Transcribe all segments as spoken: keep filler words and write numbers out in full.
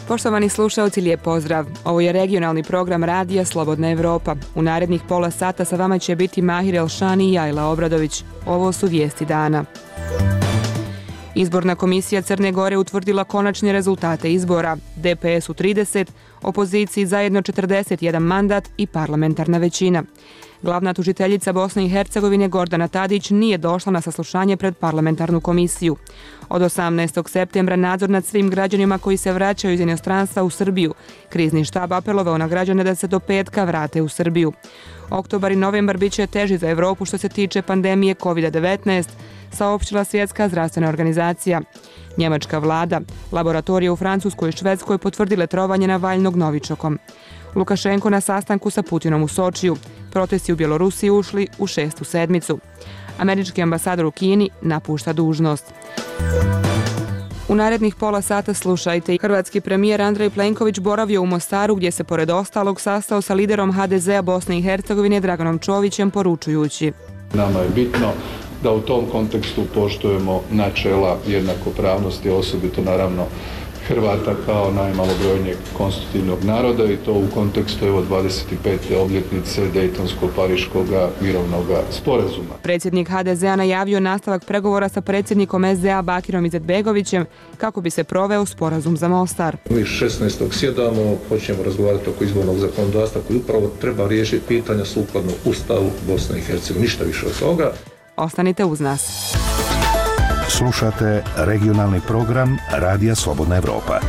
Poštovani slušalci, lijep pozdrav. Ovo je regionalni program Radija Slobodna Evropa. U narednih pola sata sa vama će biti Mahir Elšani i Ajla Obradović. Ovo su vijesti dana. Izborna komisija Crne Gore utvrdila konačne rezultate izbora. D P S u trideset, opoziciji zajedno četrdeset jedan mandat i parlamentarna većina. Glavna tužiteljica Bosne i Hercegovine Gordana Tadić nije došla na saslušanje pred parlamentarnu komisiju. Od osamnaestog septembra nadzor nad svim građanima koji se vraćaju iz inostranstva u Srbiju. Krizni štab apelovao na građane da se do petka vrate u Srbiju. Oktobar i novembar bit će teži za Evropu što se tiče pandemije kovid devetnaest, saopštila Svjetska zdravstvena organizacija. Njemačka vlada, laboratorije u Francuskoj i Švedskoj potvrdile trovanje Navalnog novičokom. Lukašenko na sastanku sa Putinom u Sočiju. Protesti u Bjelorusiji ušli u šestu sedmicu. Američki ambasador u Kini napušta dužnost. U narednih pola sata slušajte. Hrvatski premijer Andrej Plenković boravio u Mostaru gdje se pored ostalog sastao sa liderom H D Z-a Bosne i Hercegovine Draganom Čovićem poručujući: Nama je bitno da u tom kontekstu poštujemo načela jednakopravnosti, osobito naravno Hrvata kao najmalobrojnijeg konstitutivnog naroda i to u kontekstu evo dvadeset pete obljetnice Dejtonsko-Pariškog mirovnog sporazuma. Predsjednik H D Z-a najavio nastavak pregovora sa predsjednikom S D A Bakirom Izetbegovićem kako bi se proveo sporazum za Mostar. Mi šesnaestog sjedamo, počnemo razgovarati oko izbornog zakonodavstva koji upravo treba riješiti pitanja sukladno Ustavu Bosne i Hercegovine. Ništa više od toga. Ostanite uz nas. Slušate regionalni program Radija Slobodna Evropa.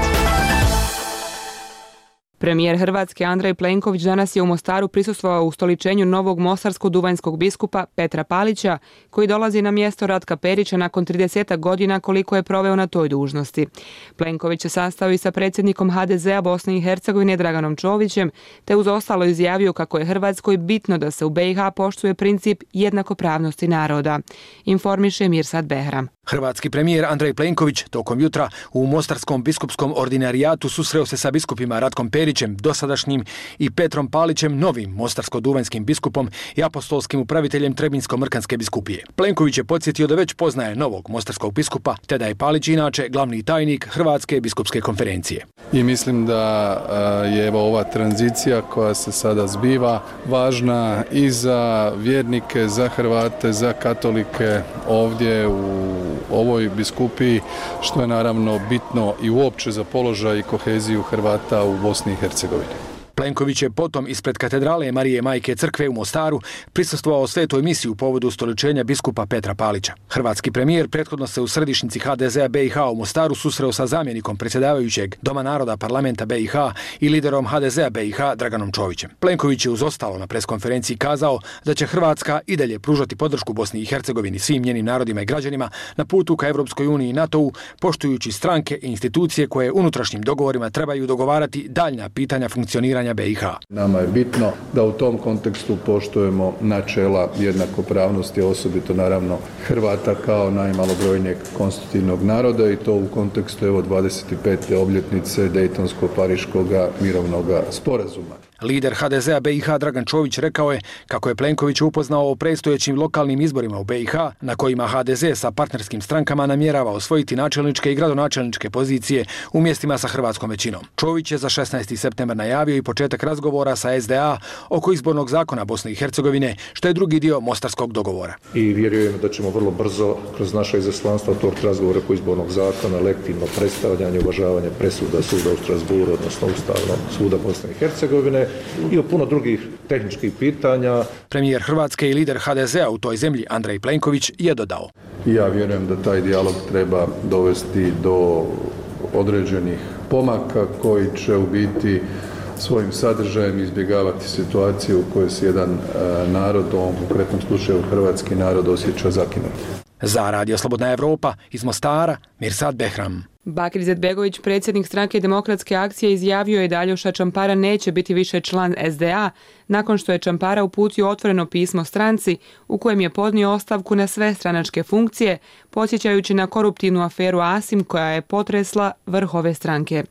Premijer Hrvatske Andrej Plenković danas je u Mostaru prisustvovao ustoličenju novog mostarsko-duvanjskog biskupa Petra Palića, koji dolazi na mjesto Ratka Perića nakon trideset godina koliko je proveo na toj dužnosti. Plenković se sastao i sa predsjednikom H D Z-a Bosne i Hercegovine Draganom Čovićem, te uz ostalo izjavio kako je Hrvatskoj bitno da se u B i H poštuje princip jednakopravnosti naroda. Informiše Mirsad Behram. Hrvatski premijer Andrej Plenković tokom jutra u Mostarskom biskupskom ordinarijatu susreo se sa biskupima Ratkom Perićem, dosadašnjim, i Petrom Palićem, novim mostarsko-duvanjskim biskupom i apostolskim upraviteljem Trebinsko-Mrkanske biskupije. Plenković je podsjetio da već poznaje novog mostarskog biskupa, te da je Palić inače glavni tajnik Hrvatske biskupske konferencije. I mislim da je evo ova tranzicija koja se sada zbiva važna i za vjernike, za Hrvate, za katolike ovdje u ovoj biskupiji, što je naravno bitno i uopće za položaj i koheziju Hrvata u Bosni i Hercegovini. Plenković je potom ispred katedrale Marije Majke Crkve u Mostaru prisustvovao svetoj misiji u povodu ustoličenja biskupa Petra Palića. Hrvatski premijer prethodno se u središnjici H D Z-a B i H u Mostaru susreo sa zamjenikom predsjedavajućeg Doma naroda parlamenta B i H i liderom H D Z-a B i H Draganom Čovićem. Plenković je uz ostalo na preskonferenciji kazao da će Hrvatska i dalje pružati podršku Bosni i Hercegovini, svim njenim narodima i građanima na putu ka Europskoj uniji i NATO-u, poštujući stranke i institucije koje unutrašnjim dogovorima trebaju dogovarati daljnja pitanja funkcioniranja B i H. Nama je bitno da u tom kontekstu poštujemo načela jednakopravnosti, osobito naravno Hrvata kao najmalobrojnijeg konstitutivnog naroda i to u kontekstu evo dvadeset pete obljetnice Dejtonsko-Pariškog mirovnog sporazuma. Lider H D Z-a B i H Dragan Čović rekao je kako je Plenković upoznao o predstojećim lokalnim izborima u B i H na kojima H D Z sa partnerskim strankama namjerava osvojiti načelničke i gradonačelničke pozicije u mjestima sa hrvatskom većinom. Čović je za šesnaesti septembar najavio i početak razgovora sa S D A oko izbornog zakona Bosne i Hercegovine, što je drugi dio mostarskog dogovora. I vjerujem da ćemo vrlo brzo kroz naše izaslanstva otvoriti razgovore oko izbornog zakona, lektivno predstavljanje, uvažavanje presuda suda u Strasburu, odnosno Ustavnog suda Bosne i Hercegovine, i o puno drugih tehničkih pitanja. Premijer Hrvatske i lider H D Z-a u toj zemlji Andrej Plenković je dodao: Ja vjerujem da taj dijalog treba dovesti do određenih pomaka koji će u biti svojim sadržajem izbjegavati situaciju u kojoj se jedan narod, u ovom konkretnom slučaju hrvatski narod, osjeća zakinut. Za Radio Slobodna Evropa iz Mostara, Mirsad Behram. Bakir Izetbegović, predsjednik stranke Demokratske akcije, izjavio je da Aljoša Čampara neće biti više član S D A nakon što je Čampara uputio otvoreno pismo stranci u kojem je podnio ostavku na sve stranačke funkcije, podsjećajući na koruptivnu aferu Asim koja je potresla vrh ove stranke.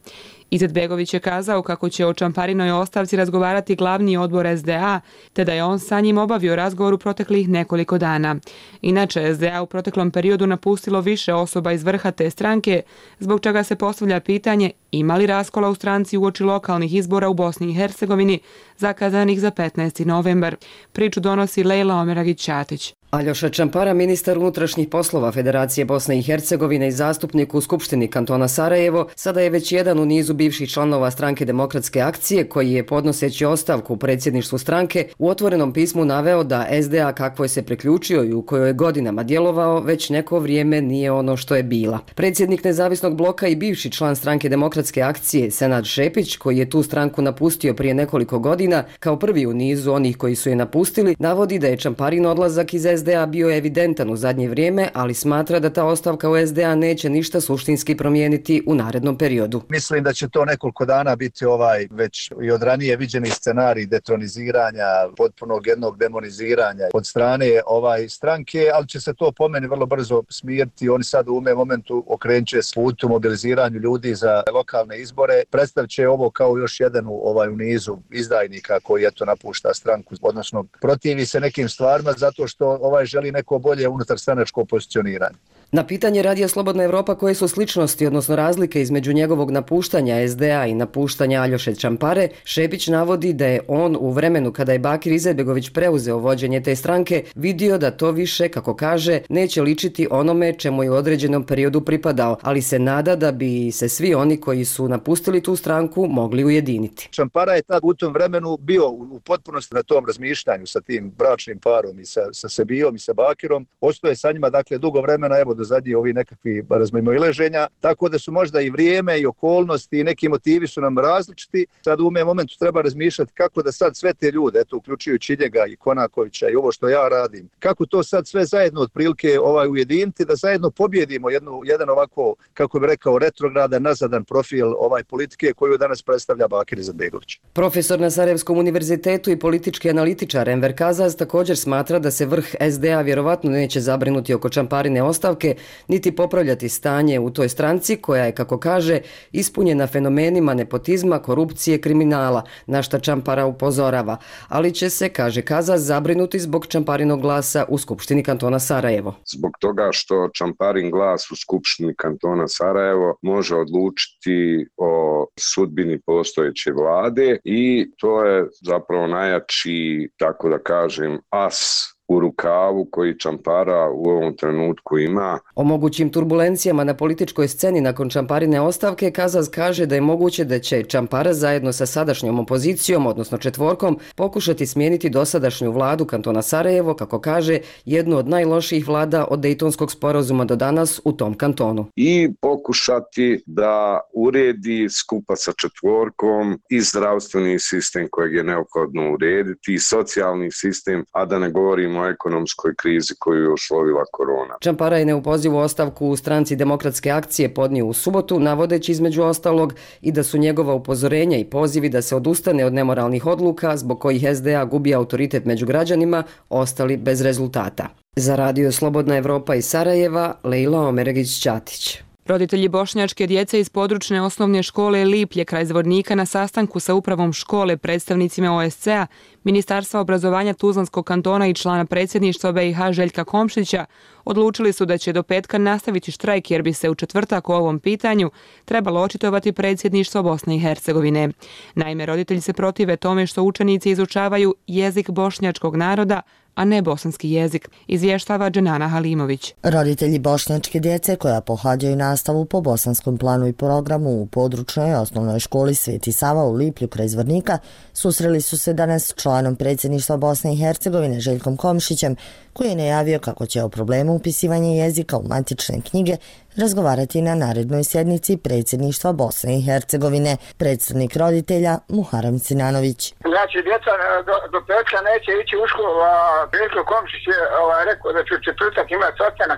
Izetbegović je kazao kako će o Čamparinoj ostavci razgovarati glavni odbor S D A, te da je on sa njim obavio razgovor u proteklih nekoliko dana. Inače, S D A u proteklom periodu napustilo više osoba iz vrha te stranke, zbog čega se postavlja pitanje ima li raskola u stranci uoči lokalnih izbora u Bosni i Hercegovini, zakazanih za petnaesti novembar. Priču donosi Lejla Omeragić-Ćatić. Aljoša Čampara, ministar unutrašnjih poslova Federacije Bosne i Hercegovine i zastupnik u Skupštini kantona Sarajevo, sada je već jedan u nizu bivših članova stranke Demokratske akcije koji je podnoseći ostavku u predsjedništvu stranke u otvorenom pismu naveo da S D A kakvoj se priključio i u kojoj je godinama djelovao već neko vrijeme nije ono što je bila. Predsjednik nezavisnog bloka i bivši član stranke Demokratske akcije Senad Šepić, koji je tu stranku napustio prije nekoliko godina, kao prvi u nizu onih koji su je napustili, navodi da je Čamparin odlazak iz S D A bio evidentan u zadnje vrijeme, ali smatra da ta ostavka u S D A neće ništa suštinski promijeniti u narednom periodu. Mislim da će to nekoliko dana biti ovaj već i od ranije viđeni scenarij detroniziranja, potpunog jednog demoniziranja od strane ovaj stranke, ali će se to po meni vrlo brzo smiriti. Oni sad u ume momentu okrenut će s putu mobiliziranju ljudi za lokalne izbore. Predstavit će ovo kao još jedan u, ovaj, u nizu izdajnika koji eto napušta stranku, odnosno protivi se nekim stvarima zato što ovaj želi neko bolje unutar stranačko pozicioniranje. Na pitanje Radija Slobodna Evropa koje su sličnosti, odnosno razlike između njegovog napuštanja S D A i napuštanja Aljoše Čampare, Šepić navodi da je on u vremenu kada je Bakir Izetbegović preuzeo vođenje te stranke vidio da to više, kako kaže, neće ličiti onome čemu je u određenom periodu pripadao, ali se nada da bi se svi oni koji su napustili tu stranku mogli ujediniti. Čampara je tad u tom vremenu bio u potpunosti na tom razmišljanju sa tim bračnim parom i sa, sa Sebijom i sa Bakirom. Ostaje sa njima dakle dugo vremena, evo do zadnji ovi nekakvi razmimoilaženja, tako da su možda i vrijeme i okolnosti i neki motivi su nam različiti. Sad u ovom momentu treba razmišljati kako da sad sve te ljude, eto uključujući njega i Konakovića i ovo što ja radim, kako to sad sve zajedno otprilike ovaj ujediniti, da zajedno pobjedimo jednu, jedan ovako, kako bih rekao, retrogradan, nazadan profil ovaj politike koju danas predstavlja Bakir Izetbegović. Profesor na Sarajevskom univerzitetu i politički analitičar Enver Kazaz također smatra da se vrh S D A vjerovatno neće zabrinuti oko Čamparine ostavke, niti popravljati stanje u toj stranci koja je, kako kaže, ispunjena fenomenima nepotizma, korupcije, kriminala, na šta Čampara upozorava. Ali će se, kaže Kazaz, zabrinuti zbog Čamparinog glasa u Skupštini kantona Sarajevo. Zbog toga što Čamparin glas u Skupštini kantona Sarajevo može odlučiti o sudbini postojeće vlade i to je zapravo najjači, tako da kažem, as u rukavu koji Čampara u ovom trenutku ima. O mogućim turbulencijama na političkoj sceni nakon Čamparine ostavke Kazaz kaže da je moguće da će Čampara zajedno sa sadašnjom opozicijom, odnosno četvorkom, pokušati smijeniti dosadašnju vladu kantona Sarajevo, kako kaže, jednu od najlošijih vlada od Dejtonskog sporazuma do danas u tom kantonu. I pokušati da uredi skupa sa četvorkom i zdravstveni sistem kojeg je neophodno urediti, i socijalni sistem, a da ne govorimo o ekonomskoj krizi koju je uslovila korona. Čampara je neupozivu ostavku u stranci Demokratske akcije podnio u subotu, navodeći između ostalog i da su njegova upozorenja i pozivi da se odustane od nemoralnih odluka zbog kojih S D A gubi autoritet među građanima ostali bez rezultata. Za Radio Slobodna Evropa iz Sarajeva, Lejla Omeragić-Ćatić. Roditelji bošnjačke djece iz područne osnovne škole Liplje kraj Zvornika na sastanku sa upravom škole, predstavnicima O S C-a, Ministarstva obrazovanja Tuzlanskog kantona i člana predsjedništva B i H Željka Komšića odlučili su da će do petka nastaviti štrajk jer bi se u četvrtak o ovom pitanju trebalo očitovati predsjedništvo Bosne i Hercegovine. Naime, roditelji se protive tome što učenici izučavaju jezik bošnjačkog naroda, a ne bosanski jezik, izvještava Dženana Halimović. Roditelji bošnjačke djece koja pohađaju nastavu po bosanskom planu i programu u područnoj osnovnoj školi Sveti Sava u Liplju kraj Zvornika susreli su se danas s članom predsjedništva Bosne i Hercegovine Željkom Komšićem, koji je najavio kako će o problemu upisivanja jezika u matične knjige razgovarati na narednoj sjednici predsjedništva Bosne i Hercegovine. Predstavnik roditelja Muharem Sinanović. Znači, djeca do, do petka neće ići u školu, a Željko Komšić je ovaj, rekao da će četvrtak imati sastanak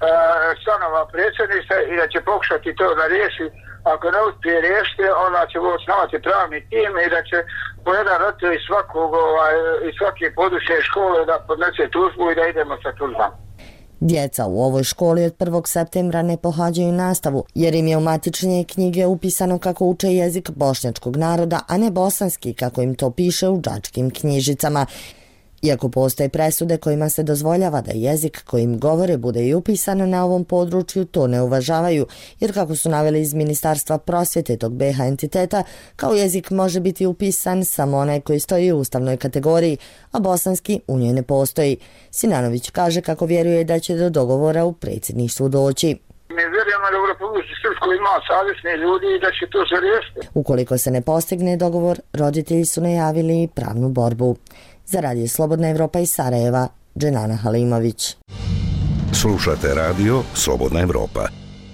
članova predsjedništva i da će pokušati to da riješi. Ako ne uspije riješiti, onda će osnovati pravni tim i da će po jedan roditelj iz svakog, ovaj, iz svake područne škole da podnese tužbu i da idemo sa tužbom. Djeca u ovoj školi od prvog septembra ne pohađaju nastavu jer im je u matične knjige upisano kako uče jezik bošnjačkog naroda, a ne bosanski kako im to piše u đačkim knjižicama. Iako postoje presude kojima se dozvoljava da jezik kojim govore bude i upisan na ovom području, to ne uvažavaju, jer kako su naveli iz Ministarstva prosvjete tog B H entiteta, kao jezik može biti upisan samo onaj koji stoji u ustavnoj kategoriji, a bosanski u njoj ne postoji. Sinanović kaže kako vjeruje da će do dogovora u predsjedništvu doći. Mi vjerujemo da u Republici Srpskoj ima savjesne ljudi i da će to se riješiti. Ukoliko se ne postigne dogovor, roditelji su najavili pravnu borbu. Za Radio Slobodna Evropa iz Sarajeva, Dženana Halimović. Slušate Radio Slobodna Evropa.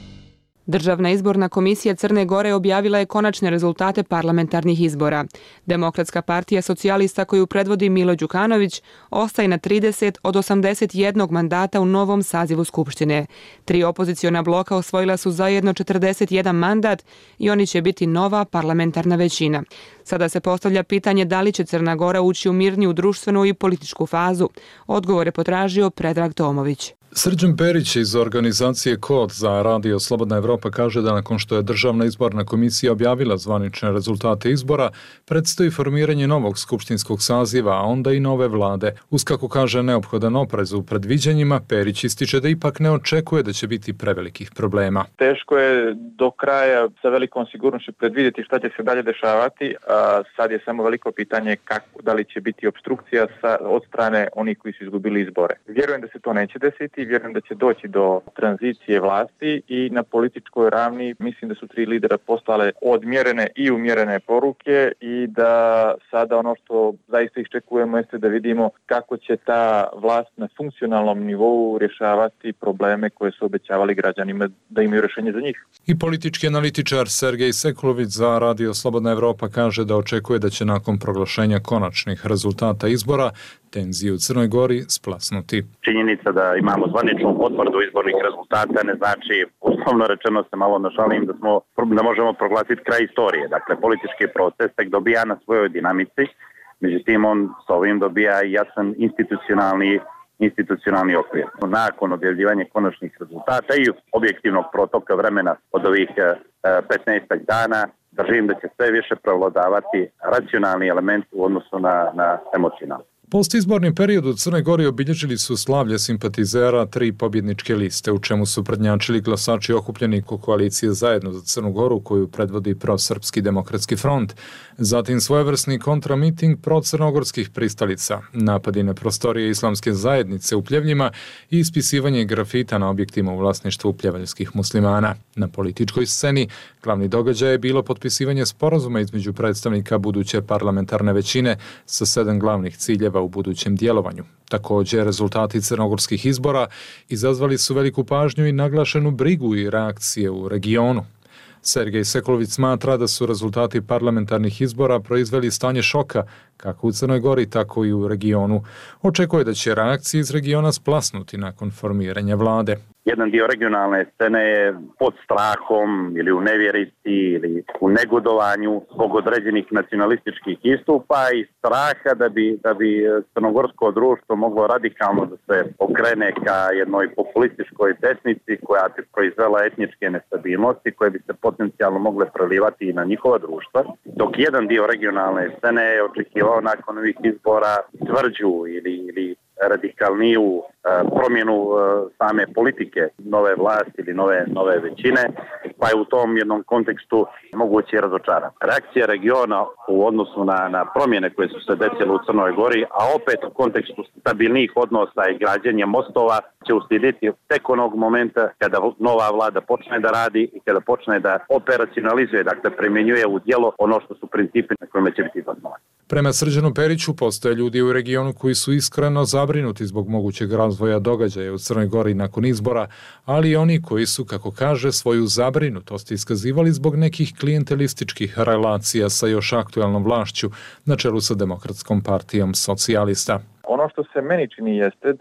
Državna izborna komisija Crne Gore objavila je konačne rezultate parlamentarnih izbora. Demokratska partija socijalista koju predvodi Milo Đukanović ostaje na trideset od osamdeset jednog mandata u novom sazivu Skupštine. Tri opoziciona bloka osvojila su zajedno četrdeset jedan mandat i oni će biti nova parlamentarna većina. Sada se postavlja pitanje da li će Crna Gora ući u mirniju društvenu i političku fazu. Odgovor je potražio Predrag Tomović. Srđan Perić iz organizacije Kod za Radio Slobodna Evropa kaže da nakon što je Državna izborna komisija objavila zvanične rezultate izbora, predstoji formiranje novog skupštinskog saziva, a onda i nove vlade. Uz kako kaže neophodan oprez u predviđanjima, Perić ističe da ipak ne očekuje da će biti prevelikih problema. Teško je do kraja sa velikom sigurnošću predvidjeti šta će se dalje dešavati. A sad je samo veliko pitanje kako, da li će biti opstrukcija sa, od strane onih koji su izgubili izbore. Vjerujem da se to neće desiti. Vjerujem da će doći do tranzicije vlasti i na političkoj ravni mislim da su tri lidera poslale odmjerene i umjerene poruke i da sada ono što zaista iščekujemo jeste da vidimo kako će ta vlast na funkcionalnom nivou rješavati probleme koje su obećavali građanima da imaju rješenje za njih. I politički analitičar Sergej Sekulović za Radio Slobodna Evropa kaže da očekuje da će nakon proglašenja konačnih rezultata izbora tenzije u Crnoj Gori splasnuti. Činjenica da imamo zvaničnu potvrdu izbornih rezultata ne znači, uslovno rečeno se malo našalim, da smo da možemo proglasiti kraj istorije. Dakle, politički proces tek dobija na svojoj dinamici, međutim on s ovim dobija jasan institucionalni institucionalni okvir. Nakon objavljivanja konačnih rezultata i objektivnog protoka vremena od ovih petnaest dana, držim da će sve više prevladavati racionalni element u odnosu na, na emocionalni. Postizborni period u Crnoj Gori obilježili su slavlje simpatizera tri pobjedničke liste, u čemu su prednjačili glasači okupljeni ko koalicije Zajedno za Crnu Goru, koju predvodi Prosrpski demokratski front, zatim svojevrsni kontramiting procrnogorskih pristalica, napadi na prostorije islamske zajednice u Pljevljima i ispisivanje grafita na objektima u vlasništvu pljevaljskih muslimana. Na političkoj sceni glavni događaj je bilo potpisivanje sporazuma između predstavnika buduće parlamentarne većine sa sedam glavnih ciljeva u budućem djelovanju. Također, rezultati crnogorskih izbora izazvali su veliku pažnju i naglašenu brigu i reakcije u regionu. Sergej Sekulović smatra da su rezultati parlamentarnih izbora proizveli stanje šoka kako u Crnoj Gori, tako i u regionu. Očekuje da će reakcije iz regiona splasnuti nakon formiranja vlade. Jedan dio regionalne scene je pod strahom ili u nevjerici ili u negodovanju zbog određenih nacionalističkih istupa i straha da bi, da bi crnogorsko društvo moglo radikalno da se okrene ka jednoj populističkoj desnici koja bi proizvela etničke nestabilnosti koje bi se potencijalno mogle prelivati i na njihova društva. Dok jedan dio regionalne scene je očekivao nakon ovih izbora tvrđu ili, ili radikalniju promjenu same politike nove vlasti ili nove, nove većine, pa je u tom jednom kontekstu moguće razočaran. Reakcija regiona u odnosu na, na promjene koje su se desile u Crnoj Gori, a opet u kontekstu stabilnih odnosa i građenja mostova, će uslijediti tek onog momenta kada nova vlada počne da radi i kada počne da operacionalizuje, dakle primjenjuje u djelo ono što su principi na kojima će biti zasnovani. Prema Srđanu Periću postoje ljudi u regionu koji su iskreno zabrinuti zbog mogućeg razvoja događaja u Crnoj Gori nakon izbora, ali i oni koji su, kako kaže, svoju zabrinutost iskazivali zbog nekih klijentelističkih relacija sa još aktualnom vlašću na čelu sa Demokratskom partijom socijalista. Ono što se meni čini jeste da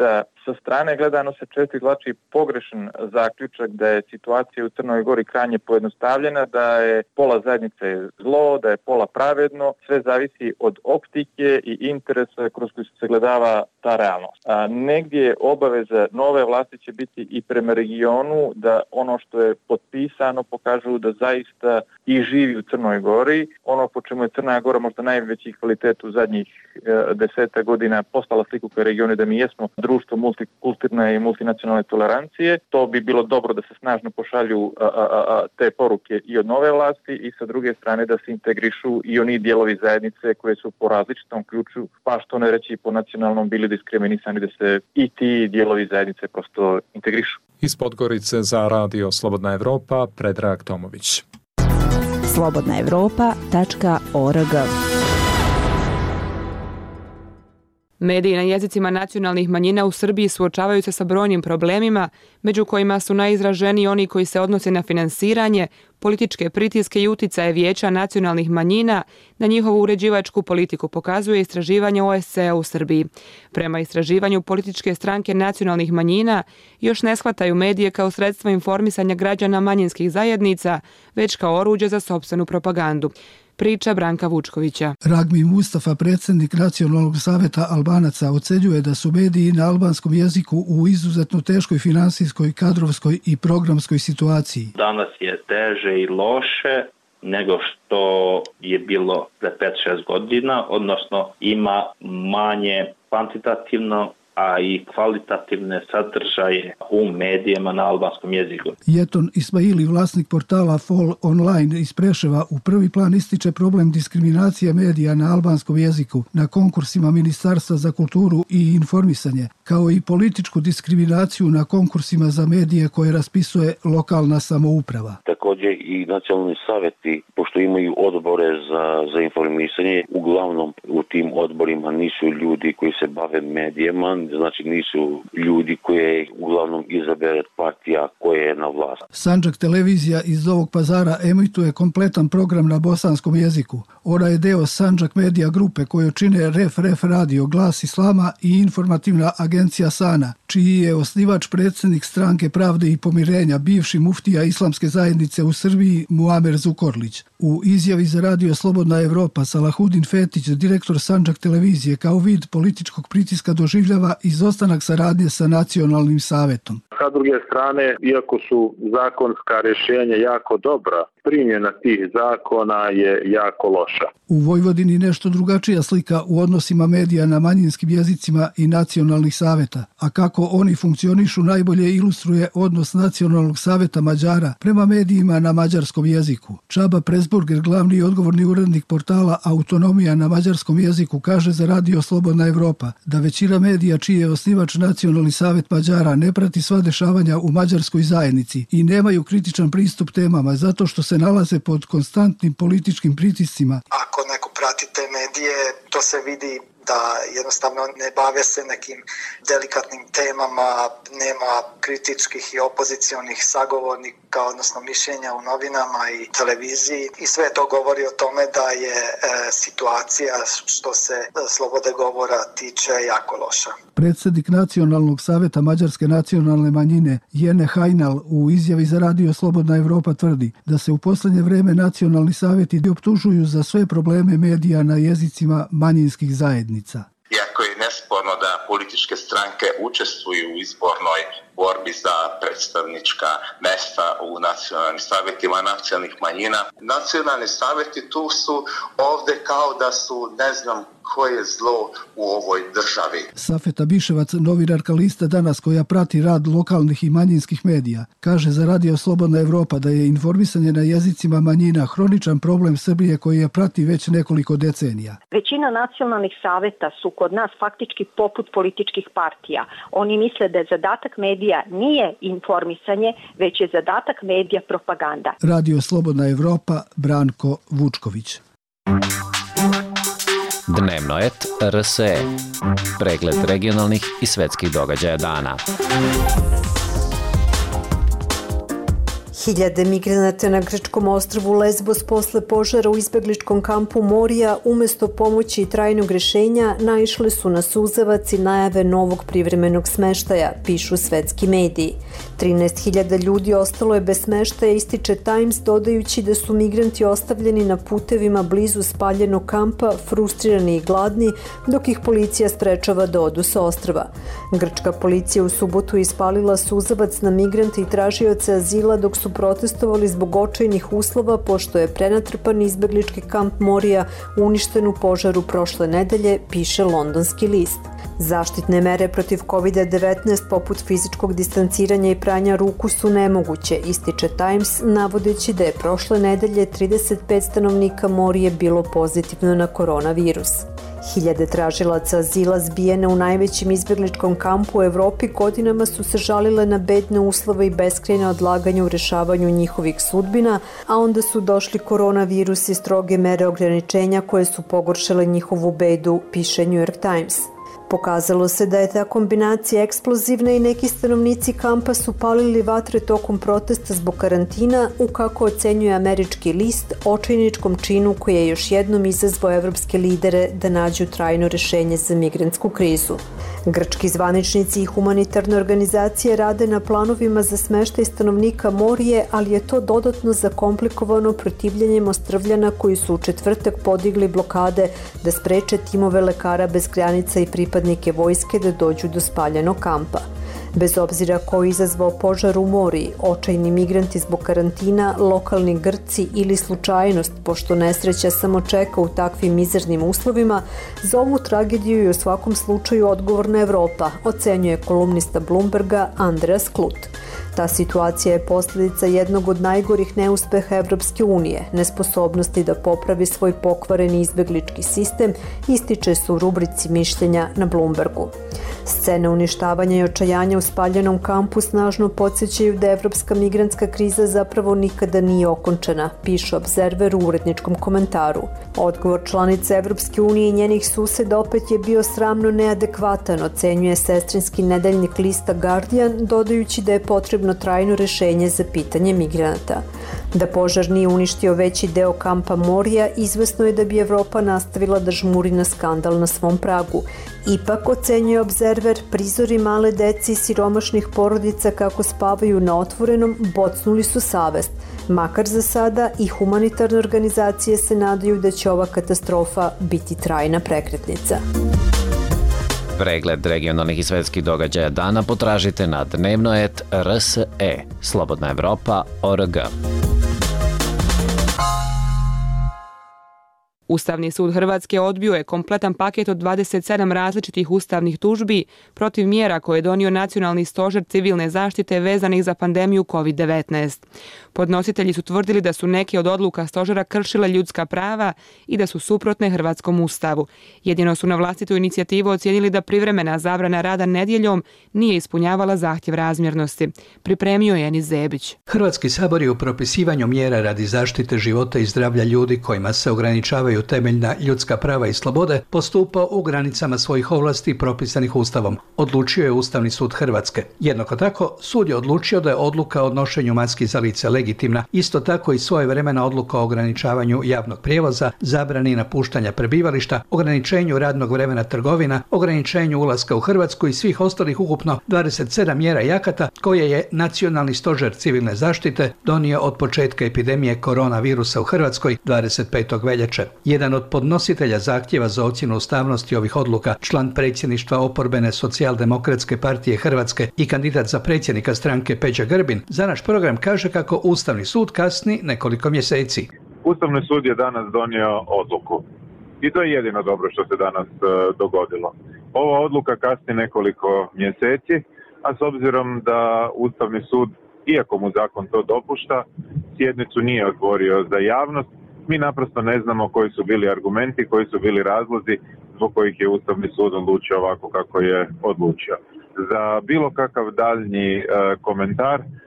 Sa strane gledano se često izvlači pogrešan zaključak da je situacija u Crnoj Gori krajnje pojednostavljena, da je pola zajednice zlo, da je pola pravedno, sve zavisi od optike i interesa kroz koji se sagledava ta realnost. A negdje obaveza nove vlasti će biti i prema regionu da ono što je potpisano pokažu da zaista i živi u Crnoj Gori. Ono po čemu je Crna Gora možda najveći kvalitet u zadnjih e, deseta godina postala sliku kao regionu da mi jesmo društvo multikulturne i multinacionalne tolerancije. To bi bilo dobro da se snažno pošalju a, a, a, te poruke i od nove vlasti i sa druge strane da se integrišu i oni dijelovi zajednice koje su po različitom ključu, pa što ne reći po nacionalnom bili diskriminisani, da se i ti dijelovi zajednice prosto integrišu. Iz Podgorice za Radio Slobodna Evropa, Predrag Tomović. slobodna evropa tačka org. Mediji na jezicima nacionalnih manjina u Srbiji suočavaju se sa brojnim problemima, među kojima su najizraženiji oni koji se odnose na finansiranje, političke pritiske i uticaje Vijeća nacionalnih manjina na njihovu uređivačku politiku, pokazuje istraživanje O S C E-a u Srbiji. Prema istraživanju, političke stranke nacionalnih manjina još ne shvataju medije kao sredstvo informisanja građana manjinskih zajednica, već kao oruđe za sopstvenu propagandu. Priča Branka Vučkovića. Ragmi Mustafa, predsjednik Nacionalnog saveta Albanaca, ocenjuje da su mediji na albanskom jeziku u izuzetno teškoj finansijskoj, kadrovskoj i programskoj situaciji. Danas je teže i loše nego što je bilo pre pet šest godina, odnosno ima manje kvantitativno, a i kvalitativne sadržaje u medijima na albanskom jeziku. Jeton Ismaili, vlasnik portala Fall Online iz Preševa, u prvi plan ističe problem diskriminacije medija na albanskom jeziku na konkursima Ministarstva za kulturu i informisanje, kao i političku diskriminaciju na konkursima za medije koje raspisuje lokalna samouprava. Također i nacionalni savjeti, pošto imaju odbore za, za informisanje, uglavnom u tim odborima nisu ljudi koji se bave medijama, znači nisu ljudi koje uglavnom izabere partija koja je na vlast. Sandžak televizija iz Novog Pazara emituje kompletan program na bosanskom jeziku. Ona je deo Sandžak Medija grupe koju čine Ref Ref Radio, Glas Islama i informativna agencija Sana, čiji je osnivač predsjednik Stranke pravde i pomirenja, bivši muftija Islamske zajednice u Srbiji Muamer Zukorlić. U izjavi za Radio Slobodna Evropa Salahudin Fetić, direktor Sandžak televizije, kao vid političkog pritiska doživljava izostanak saradnje sa nacionalnim savetom. Sa druge strane, iako su zakonska rješenja jako dobra, primjena tih zakona je jako loša. U Vojvodini nešto drugačija slika u odnosima medija na manjinskim jezicima i nacionalnih saveta, a kako oni funkcionišu najbolje ilustruje odnos Nacionalnog saveta Mađara prema medijima na mađarskom jeziku. Čaba Presburger, glavni i odgovorni urednik portala Autonomija na mađarskom jeziku, kaže za Radio Slobodna Evropa da većina medija čiji je osnivač Nacionalni savet Mađara ne prati sva dešavanja u mađarskoj zajednici i nemaju kritičan pristup temama zato što se nalaze pod konstantnim političkim pritiscima. Ako neko prati te medije, to se vidi da jednostavno ne bave se nekim delikatnim temama, nema kritičkih i opozicionih sagovornika, odnosno mišljenja u novinama i televiziji. I sve to govori o tome da je e, situacija što se slobode govora tiče jako loša. Predsjednik Nacionalnog saveta Mađarske nacionalne manjine Jene Hajnal u izjavi za Radio Slobodna Evropa tvrdi da se u posljednje vrijeme nacionalni savjeti optužuju za sve probleme medija na jezicima manjinskih zajednica. Iako je nesporno da političke stranke učestvuju u izbornoj borbi za predstavnička mesta u nacionalnim savjetima nacionalnih manjina, nacionalni savjeti tu su ovdje kao da su ne znam koje zlo u ovoj državi. Safeta Biševac, novinarka lista Danas koja prati rad lokalnih i manjinskih medija, kaže za Radio Slobodna Evropa da je informisanje na jezicima manjina hroničan problem Srbije koji je prati već nekoliko decenija. Većina nacionalnih saveta su kod nas faktički poput političkih partija. Oni misle da je zadatak medija nije informisanje, već je zadatak medija propaganda. Radio Slobodna Evropa, Branko Vučković. Dnevno et R S E. Pregled regionalnih i svetskih događaja dana. Hiljade migranata na grčkom ostrvu Lesbos posle požara u izbegličkom kampu Morija umesto pomoći i trajnog rešenja naišle su na suzavac i najave novog privremenog smeštaja, pišu svetski mediji. trinaest hiljada ljudi ostalo je bez smeštaja, ističe Times, dodajući da su migranti ostavljeni na putevima blizu spaljenog kampa, frustrirani i gladni, dok ih policija sprečava da odu sa ostrva. Grčka policija u subotu ispalila suzavac na migrante i tražioce azila dok su protestovali zbog očajnih uslova pošto je prenatrpan izbeglički kamp Morija uništen u požaru prošle nedelje, piše londonski list. Zaštitne mere protiv kovid devetnaest poput fizičkog distanciranja i pranja ruku su nemoguće, ističe Times, navodeći da je prošle nedelje trideset pet stanovnika Morije bilo pozitivno na koronavirus. Hiljade tražilaca azila zbijene u najvećem izbegličkom kampu u Evropi godinama su se žalile na bedne uslove i beskrajne odlaganje u rešavanju njihovih sudbina, a onda su došli koronavirus i stroge mere ograničenja koje su pogoršale njihovu bedu, piše New York Times. Pokazalo se da je ta kombinacija eksplozivna i neki stanovnici kampa su palili vatre tokom protesta zbog karantina u, kako ocenjuje američki list, očajničkom činu koji je još jednom izazvao evropske lidere da nađu trajno rešenje za migrantsku krizu. Grčki zvaničnici i humanitarne organizacije rade na planovima za smeštaj stanovnika Morije, ali je to dodatno zakomplikovano protivljenjem ostrvljana koji su u četvrtak podigli blokade da spreče timove lekara bez granica i pripadnike vojske da dođu do spaljenog kampa. Bez obzira ko je izazvao požar u Moriji, očajni migranti zbog karantina, lokalni Grci ili slučajnost, pošto nesreća samo čeka u takvim mizernim uslovima, za ovu tragediju je u svakom slučaju odgovorna Evropa, ocenjuje kolumnista Bloomberga Andreas Klut. Ta situacija je posljedica jednog od najgorih neuspeha Evropske unije, nesposobnosti da popravi svoj pokvareni izbeglički sistem, ističe se u rubrici mišljenja na Bloombergu. Scene uništavanja i očajanja u spaljenom kampu snažno podsjećaju da evropska migrantska kriza zapravo nikada nije okončana, piše Observer u uredničkom komentaru. Odgovor članice Evropske unije i njenih suseda opet je bio sramno neadekvatan, ocenjuje sestrinski nedeljnik lista Guardian, dodajući da je potrebno trajno rešenje za pitanje migranata. Da požar nije uništio veći deo kampa Morija, izvesno je da bi Evropa nastavila da žmuri na skandal na svom pragu. Ipak, ocenjuje Observer, prizori male deci i siromašnih porodica kako spavaju na otvorenom bocnuli su savest. Makar za sada i humanitarne organizacije se nadaju da će ova katastrofa biti trajna prekretnica. Pregled regionalnih i svetskih događaja dana potražite na dnevnoet R S E, Slobodna Evropa, O R G. Ustavni sud Hrvatske odbio je kompletan paket od dvadeset sedam različitih ustavnih tužbi protiv mjera koje je donio Nacionalni stožer civilne zaštite vezanih za pandemiju kovid devetnaest. Podnositelji su tvrdili da su neke od odluka stožera kršile ljudska prava i da su suprotne hrvatskom ustavu. Jedino su na vlastitu inicijativu ocijenili da privremena zabrana rada nedjeljom nije ispunjavala zahtjev razmjernosti. Pripremio je Enis Zebić. Hrvatski sabor je u propisivanju mjera radi zaštite života i zdravlja ljudi kojima se ograničavaju temeljna ljudska prava i slobode postupao u granicama svojih ovlasti propisanih Ustavom, odlučio je Ustavni sud Hrvatske. Jednako tako, sud je odlučio da je odluka o nošenju maski za lice legitimna, isto tako i svojevremena odluka o ograničavanju javnog prijevoza, zabrani napuštanja prebivališta, ograničenju radnog vremena trgovina, ograničenju ulaska u Hrvatsku i svih ostalih ukupno dvadeset sedam mjera i akata koje je Nacionalni stožer civilne zaštite donio od početka epidemije koronavirusa u Hrvatskoj dvadeset petog veljače. Jedan od podnositelja zahtjeva za ocjenu ustavnosti ovih odluka, član predsjedništva oporbene Socijaldemokratske partije Hrvatske i kandidat za predsjednika stranke Peđa Grbin, za naš program kaže kako Ustavni sud kasni nekoliko mjeseci. Ustavni sud je danas donio odluku i to je jedino dobro što se danas uh, dogodilo. Ova odluka kasni nekoliko mjeseci, a s obzirom da Ustavni sud, iako mu zakon to dopušta, sjednicu nije otvorio za javnost, mi naprosto ne znamo koji su bili argumenti, koji su bili razlozi zbog kojih je Ustavni sud odlučio ovako kako je odlučio. Za bilo kakav daljnji e, komentar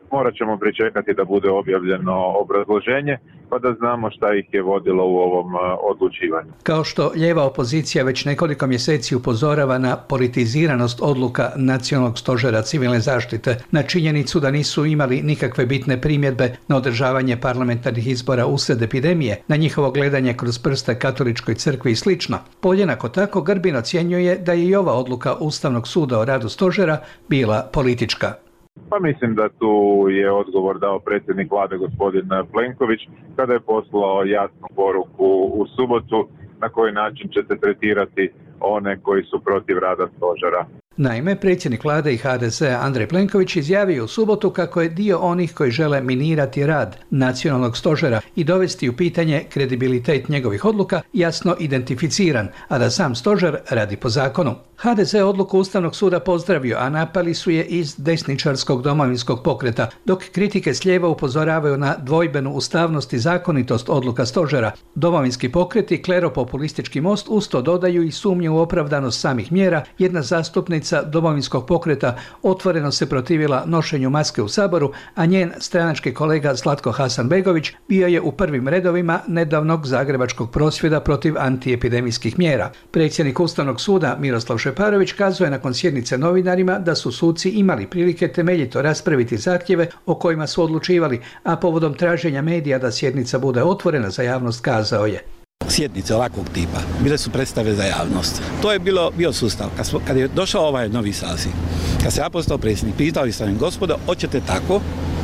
morat ćemo pričekati da bude objavljeno obrazloženje pa da znamo šta ih je vodilo u ovom odlučivanju. Kao što lijeva opozicija već nekoliko mjeseci upozorava na politiziranost odluka Nacionalnog stožera civilne zaštite, na činjenicu da nisu imali nikakve bitne primjedbe na održavanje parlamentarnih izbora usred epidemije, na njihovo gledanje kroz prste katoličkoj crkvi i slično, Podjednako tako Grbin ocjenjuje da je i ova odluka Ustavnog suda o radu stožera bila politička. Pa mislim da tu je odgovor dao predsjednik vlade gospodin Plenković kada je poslao jasnu poruku u subotu na koji način će se tretirati one koji su protiv rada stožera. Naime, predsjednik vlade i ha de ze Andrej Plenković izjavio u subotu kako je dio onih koji žele minirati rad Nacionalnog stožera i dovesti u pitanje kredibilitet njegovih odluka jasno identificiran, a da sam stožer radi po zakonu. ha de ze odluku Ustavnog suda pozdravio, a napali su je iz desničarskog domovinskog pokreta, dok kritike s lijeva upozoravaju na dvojbenu ustavnost i zakonitost odluka stožera. Domovinski pokret i kleropopulistički most usto dodaju i sumnju u opravdanost samih mjera. Jedna zastupnica Domovinskog pokreta otvoreno se protivila nošenju maske u Saboru, a njen stranački kolega Zlatko Hasanbegović bio je u prvim redovima nedavnog zagrebačkog prosvjeda protiv antiepidemijskih mjera. Predsjednik Ustavnog suda Miroslav Šeparović kazuje nakon sjednice novinarima da su suci imali prilike temeljito raspraviti zahtjeve o kojima su odlučivali, a povodom traženja medija da sjednica bude otvorena za javnost kazao je: Sjednice ovakvog tipa bile su predstave za javnost. To je bilo, bio sustav. Kad, smo, kad je došao ovaj novi saziv, kad se ja postao predsjednik, pitali sam im, gospodo, hoćete tako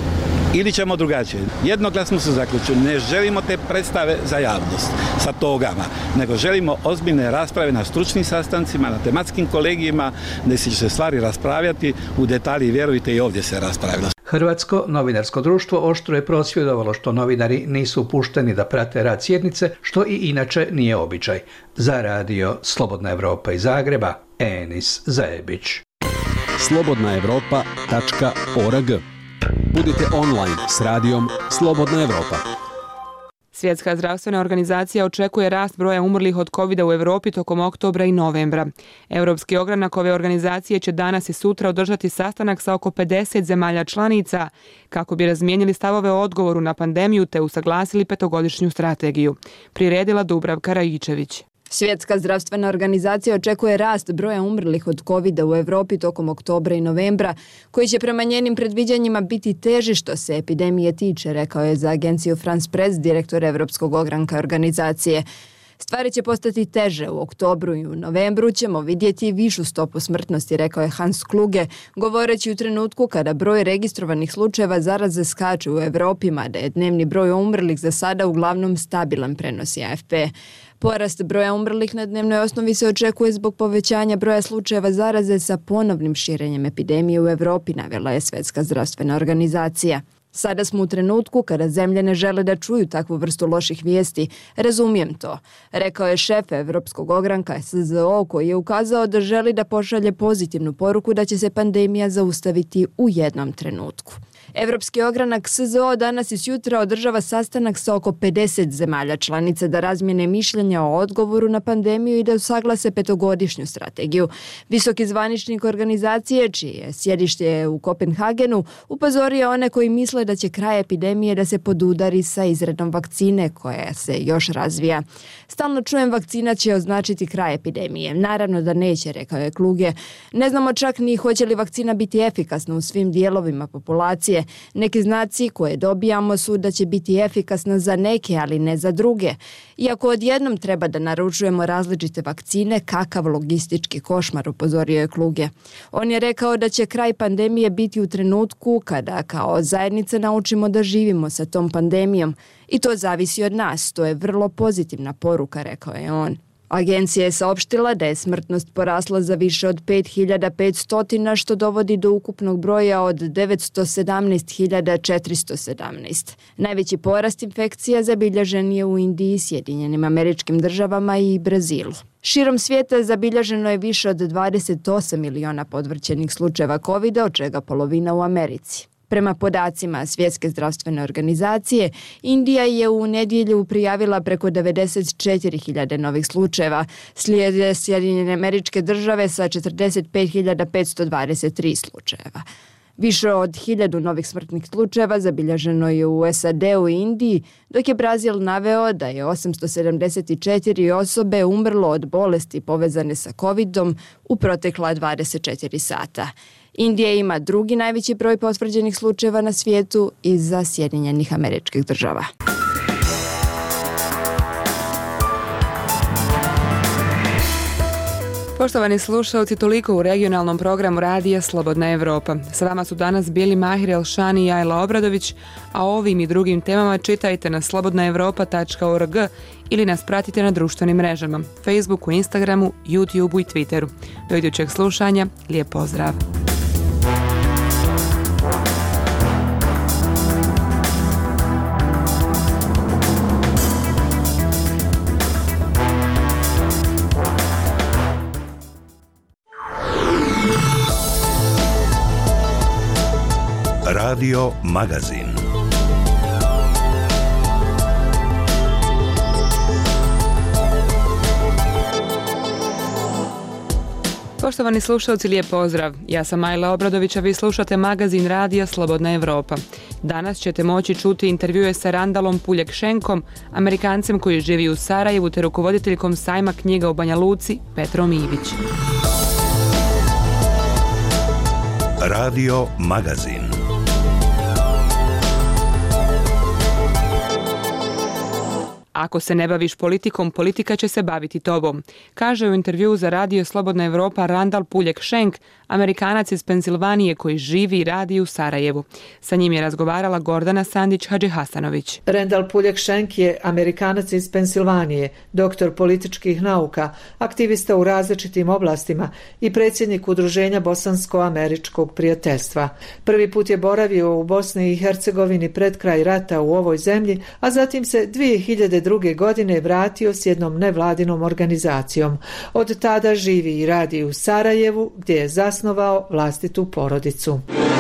ili ćemo drugačije? Jednoglasno su zaključili, ne želimo te predstave za javnost sa togama, nego želimo ozbiljne rasprave na stručnim sastancima, na tematskim kolegijima, gdje će se stvari raspravljati u detalji, vjerujte, i ovdje se raspravljalo. Hrvatsko novinarsko društvo oštro je prosvjedovalo što novinari nisu pušteni da prate rad sjednice, što i inače nije običaj. Za radio Slobodna Evropa iz Zagreba, Enis Zajebić. slobodna evropa tačka org. Budite online s radijom Slobodna Evropa. Svjetska zdravstvena organizacija očekuje rast broja umrlih od kovida u Europi tokom oktobra i novembra. Europski ogranak ove organizacije će danas i sutra održati sastanak sa oko pedeset zemalja članica kako bi razmijenili stavove o odgovoru na pandemiju te usaglasili petogodišnju strategiju. Priredila Dubravka Rajičević. Svjetska zdravstvena organizacija očekuje rast broja umrlih od kovida u Europi tokom oktobra i novembra, koji će prema njenim predviđanjima biti teži što se epidemije tiče, rekao je za agenciju France Press direktor Europskog ogranka organizacije. Stvari će postati teže u oktobru i u novembru ćemo vidjeti višu stopu smrtnosti, rekao je Hans Kluge, govoreći u trenutku kada broj registrovanih slučajeva zaraze skače u Europi, mada je dnevni broj umrlih za sada uglavnom stabilan, prenosi A F P. Porast broja umrlih na dnevnoj osnovi se očekuje zbog povećanja broja slučajeva zaraze sa ponovnim širenjem epidemije u Europi, navela je Svjetska zdravstvena organizacija. Sada smo u trenutku kada zemlje ne žele da čuju takvu vrstu loših vijesti. Razumijem to, rekao je šef Europskog ogranka S Z O, koji je ukazao da želi da pošalje pozitivnu poruku da će se pandemija zaustaviti u jednom trenutku. Europski ogranak S Z O danas i sutra održava sastanak sa oko pedeset zemalja članica da razmijene mišljenja o odgovoru na pandemiju i da usaglase petogodišnju strategiju. Visoki zvaničnik organizacije, čije je sjedište u Kopenhagenu, upozorio one koji misle da će kraj epidemije da se podudari sa izradom vakcine koja se još razvija. Stalno čujem vakcina će označiti kraj epidemije. Naravno da neće, rekao je Kluge. Ne znamo čak ni hoće li vakcina biti efikasna u svim dijelovima populacije. Neki znaci koje dobijamo su da će biti efikasna za neke, ali ne za druge. Iako odjednom treba da naručujemo različite vakcine, kakav logistički košmar, upozorio je Kluge. On je rekao da će kraj pandemije biti u trenutku kada kao zajednica naučimo da živimo sa tom pandemijom. I to zavisi od nas, to je vrlo pozitivna poruka, rekao je on. Agencija je saopštila da je smrtnost porasla za više od pet hiljada petsto, što dovodi do ukupnog broja od devetsto sedamnaest hiljada četiristo sedamnaest. Najveći porast infekcija zabilježen je u Indiji, Sjedinjenim Američkim Državama i Brazilu. Širom svijeta zabilježeno je više od dvadeset osam miliona potvrđenih slučajeva kovida, od čega polovina u Americi. Prema podacima Svjetske zdravstvene organizacije, Indija je u nedjelju prijavila preko devedeset četiri hiljade novih slučajeva, slijede Sjedinjene Američke Države sa četrdeset pet hiljada petsto dvadeset tri slučajeva. Više od hiljadu novih smrtnih slučajeva zabilježeno je u S A D-u i Indiji, dok je Brazil naveo da je osamsto sedamdeset četiri osobe umrlo od bolesti povezane sa covidom u protekla dvadeset četiri sata. Indija ima drugi najveći broj potvrđenih slučajeva na svijetu iza Sjedinjenih Američkih Država. Poštovani slušalci, toliko u regionalnom programu radija Slobodna Evropa. S vama su danas bili Mahir Elšani i Ajla Obradović, a o ovim i drugim temama čitajte na slobodna evropa tačka org ili nas pratite na društvenim mrežama, Facebooku, Instagramu, YouTubeu i Twitteru. Do idućeg slušanja, lijep pozdrav! Radio Magazin. Poštovani slušalci, lijep pozdrav. Ja sam Ajla Obradović, a vi slušate magazin radija Slobodna Evropa. Danas ćete moći čuti intervjue sa Randalom Puljak-Šenkom, Amerikancem koji živi u Sarajevu, te rukovoditeljkom sajma knjiga u Banja Luci, Petrom Ivić. Radio Magazin. Ako se ne baviš politikom, politika će se baviti tobom, kaže u intervjuu za radio Slobodna Evropa Randal Puljak-Šenk, Amerikanac iz Pensilvanije koji živi i radi u Sarajevu. Sa njim je razgovarala Gordana Sandić-Hadžihasanović. Randal Puljak-Šenk je Amerikanac iz Pensilvanije, doktor političkih nauka, aktivista u različitim oblastima i predsjednik Udruženja Bosansko-američkog prijateljstva. Prvi put je boravio u Bosni i Hercegovini pred kraj rata u ovoj zemlji, a zatim se dvije hiljade druge godine vratio s jednom nevladinom organizacijom. Od tada živi i radi u Sarajevu, gdje je zasnovao vlastitu porodicu.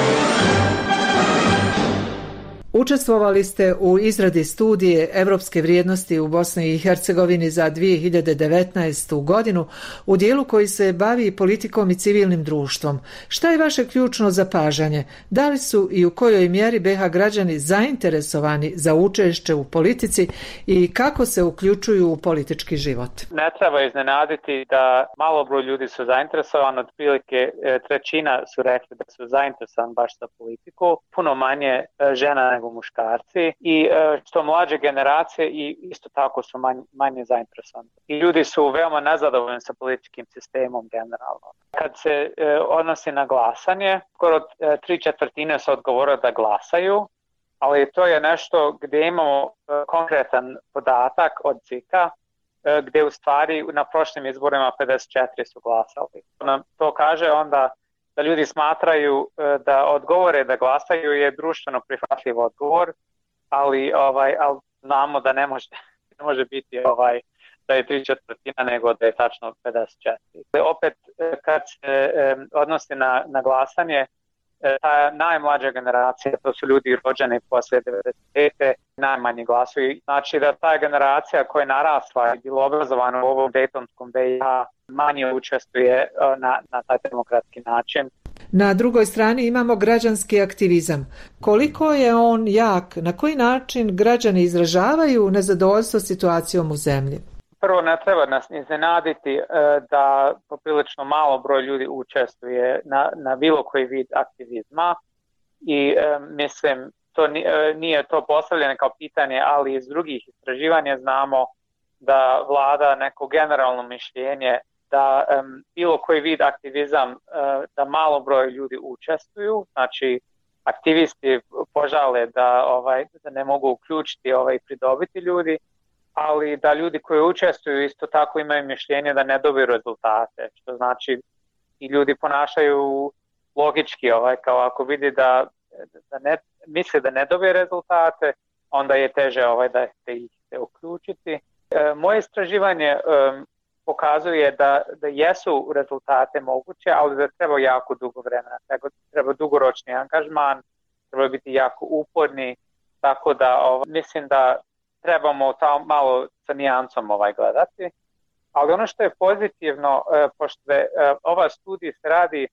Učestvovali ste u izradi studije Evropske vrijednosti u Bosni i Hercegovini za dvije hiljade devetnaestu. godinu u dijelu koji se bavi politikom i civilnim društvom. Šta je vaše ključno zapažanje? Da li su i u kojoj mjeri B i H građani zainteresovani za učešće u politici i kako se uključuju u politički život? Ne treba iznenaditi da malo broj ljudi su zainteresovani, otprilike trećina su rekli da su zainteresovani baš za politiku, puno manje žena nego muškarci i što mlađe generacije i isto tako su manje, manje zainteresovani. I ljudi su veoma nezadovoljni sa političkim sistemom generalno. Kad se e, odnosi na glasanje, skoro e, tri četvrtine su odgovorili da glasaju, ali to je nešto gdje imamo e, konkretan podatak od Z I K-a, e, gdje u stvari na prošlim izborima pedeset četiri su glasali. To kaže onda da ljudi smatraju da odgovore da glasaju je društveno prihvatljiv odgovor, ali ovaj ali znamo da ne može ne može biti ovaj da je tri četvrtina nego da je tačno pedeset četiri. Opet kad se odnosi na na glasanje, ta najmlađa generacija, to su ljudi rođeni poslije devedeset pete. najmanji glasuju. Znači da ta generacija koja je narasla i bila obrazovana u ovom Daytonskom B i H manje učestvuje na, na taj demokratski način. Na drugoj strani imamo građanski aktivizam. Koliko je on jak? Na koji način građani izražavaju nezadovoljstvo situacijom u zemlji? Prvo, ne treba nas iznenaditi da poprilično malo broj ljudi učestvuje na, na bilo koji vid aktivizma i mislim to nije to postavljeno kao pitanje, ali iz drugih istraživanja znamo da vlada neko generalno mišljenje da um, bilo koji vid aktivizam, uh, da malo broj ljudi učestvuju, znači aktivisti požale da, ovaj, da ne mogu uključiti ovaj, i pridobiti ljudi, ali da ljudi koji učestvuju isto tako imaju mišljenje da ne dobiju rezultate, što znači i ljudi ponašaju logički, ovaj, kao ako vidi da, da ne, misle da ne dobije rezultate, onda je teže ovaj, da ih se uključiti. E, moje istraživanje um, pokazuje da, da jesu rezultate moguće, ali da treba jako dugo vremena, treba, treba dugoročni angažman, treba biti jako uporni, tako da ovaj, mislim da trebamo to malo sa nijancom ovaj gledati. Ali ono što je pozitivno, eh, pošto je, eh, ova studija se radi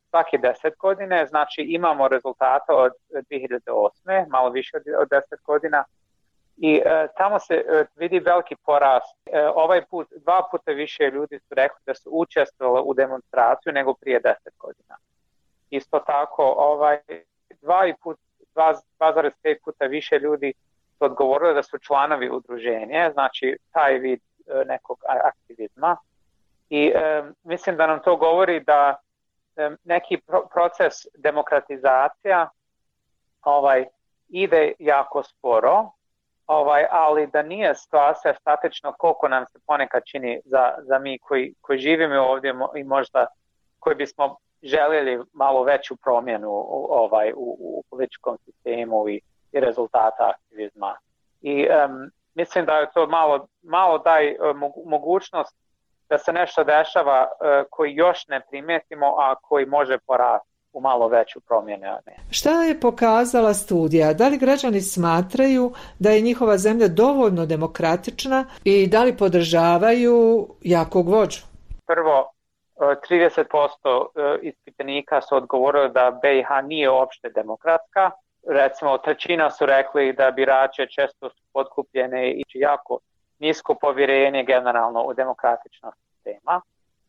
svake deset godine, znači imamo rezultata od dvije hiljade osme, malo više od deset godina, i e, tamo se e, vidi veliki porast. E, ovaj put, dva puta više ljudi su rekli da su učestvovali u demonstraciju nego prije deset godina. Isto tako, ovaj, dva i put, dva zarez pet puta više ljudi su odgovorili da su članovi udruženja, znači taj vid e, nekog aktivizma. I e, mislim da nam to govori da e, neki pro- proces demokratizacija ovaj, ide jako sporo, ovaj, ali da nije situacija statično koliko nam se ponekad čini za, za mi koji, koji živimo ovdje i možda koji bismo željeli malo veću promjenu ovaj, u, u političkom sistemu i, i rezultata aktivizma. I um, mislim da je to malo, malo daj mogućnost da se nešto dešava uh, koji još ne primijetimo, a koji može porasti u malo veću promjenu. Šta je pokazala studija? Da li građani smatraju da je njihova zemlja dovoljno demokratična i da li podržavaju jakog vođu? Prvo, trideset posto ispitanika su odgovorili da B i H nije uopšte demokratska. Recimo, trećina su rekli da birače često su potkupljene i jako nisko povjerenje generalno u demokratičnost sistema.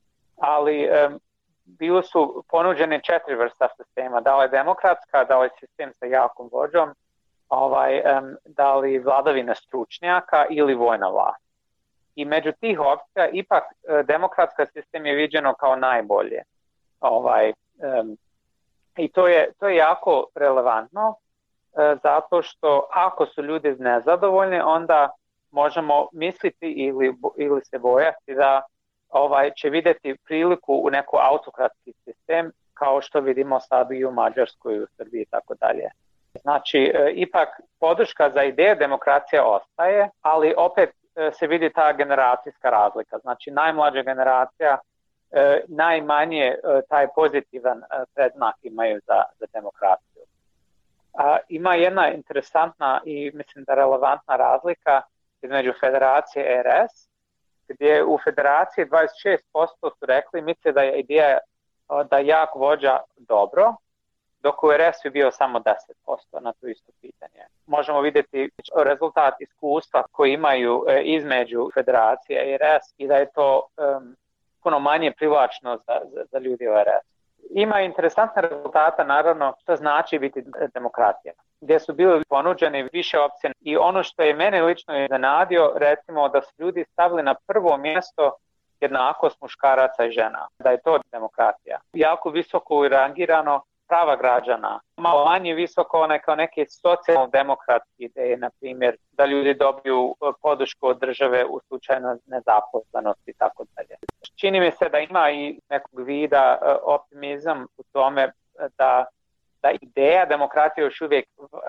Ali um, bili su ponuđene četiri vrsta sistema. Da li je demokratska, da li je sistem sa jakom vođom, ovaj, um, da li vladavina stručnjaka ili vojna vlast. I među tih opcija ipak demokratski sistem je viđeno kao najbolje. Ovaj, um, I to je, to je jako relevantno uh, zato što ako su ljudi nezadovoljni, onda možemo misliti ili, ili se bojati da ovaj, će vidjeti priliku u neku autokratski sistem kao što vidimo sad i u Mađarskoj, i u Srbiji i tako dalje. Znači, uh, ipak podrška za ideje demokracije ostaje, ali opet se vidi ta generacijska razlika. Znači, najmlađa generacija e, najmanje e, taj pozitivan e, predznak imaju za, za demokraciju. A, ima jedna interesantna i mislim da relevantna razlika između Federacije R S, gdje u Federaciji dvadeset šest posto su rekli misle da je ideja da jak vođa dobro, dok u R S je bio samo deset posto na to isto pitanje. Možemo vidjeti rezultat iskustva koji imaju e, između Federacije i R S i da je to um, puno manje privlačno za, za, za ljudi u R S. Ima interesantne rezultata, naravno, što znači biti demokratija, gdje su bili ponuđeni više opcije. I ono što je mene lično iznenadio, recimo da su ljudi stavili na prvo mjesto jednakost muškaraca i žena, da je to demokratija. Jako visoko rangirano prava građana, malo manje visoko one kao neke socijalno-demokratske ideje, na primjer da ljudi dobiju podršku od države u slučaju nezaposlenosti i tako dalje. Čini mi se da ima i nekog vida optimizam u tome da, da ideja demokratije još uvijek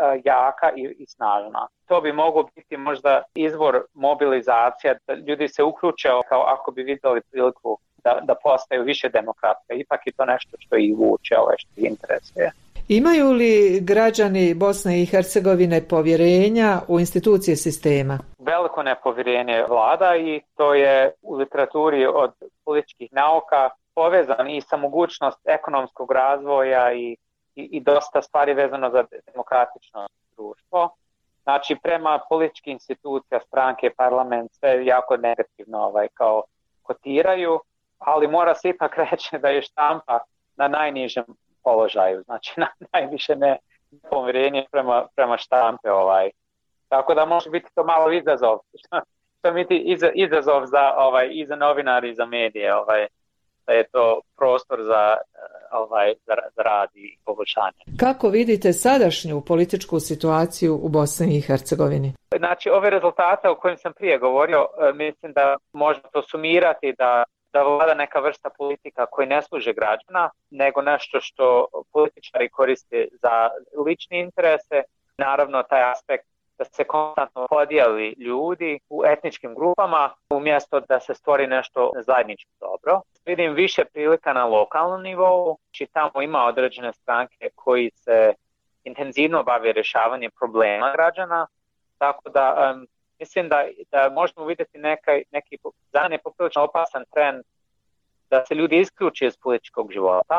jaka i, i snažna. To bi moglo biti možda izvor mobilizacija, da ljudi se uključe kao ako bi vidjeli priliku Da, da postaju više demokratske. Ipak je to nešto što ih vuče, ovaj, što ih interesuje. Imaju li građani Bosne i Hercegovine povjerenja u institucije sistema? Veliko nepovjerenje vlada i to je u literaturi od političkih nauka povezan i sa mogućnost ekonomskog razvoja i, i, i dosta stvari vezano za demokratično društvo. Znači, prema političkih institucija, stranke, parlament, sve jako negativno ovaj, kao kotiraju, ali mora se ipak reći da je štampa na najnižem položaju, znači na, najviše ne povjerenje prema, prema štampe. Ovaj. Tako da može biti to malo izazov, što biti izazov za, ovaj, i za novinari i za medije, ovaj, da je to prostor za, ovaj, za, za rad i poboljšanje. Kako vidite sadašnju političku situaciju u Bosni i Hercegovini? Znači, ove rezultate o kojim sam prije govorio, mislim da možemo to sumirati da da vlada neka vrsta politika koji ne služe građana, nego nešto što političari koriste za lične interese. Naravno, taj aspekt da se konstantno podijeli ljudi u etničkim grupama, umjesto da se stvori nešto zajedničko dobro. Vidim više prilika na lokalnom nivou, či tamo ima određene stranke koji se intenzivno bave rješavanjem problema građana, tako da um, mislim da, da možemo vidjeti nekaj, neki za ne poprilično opasan trend da se ljudi isključe iz političkog života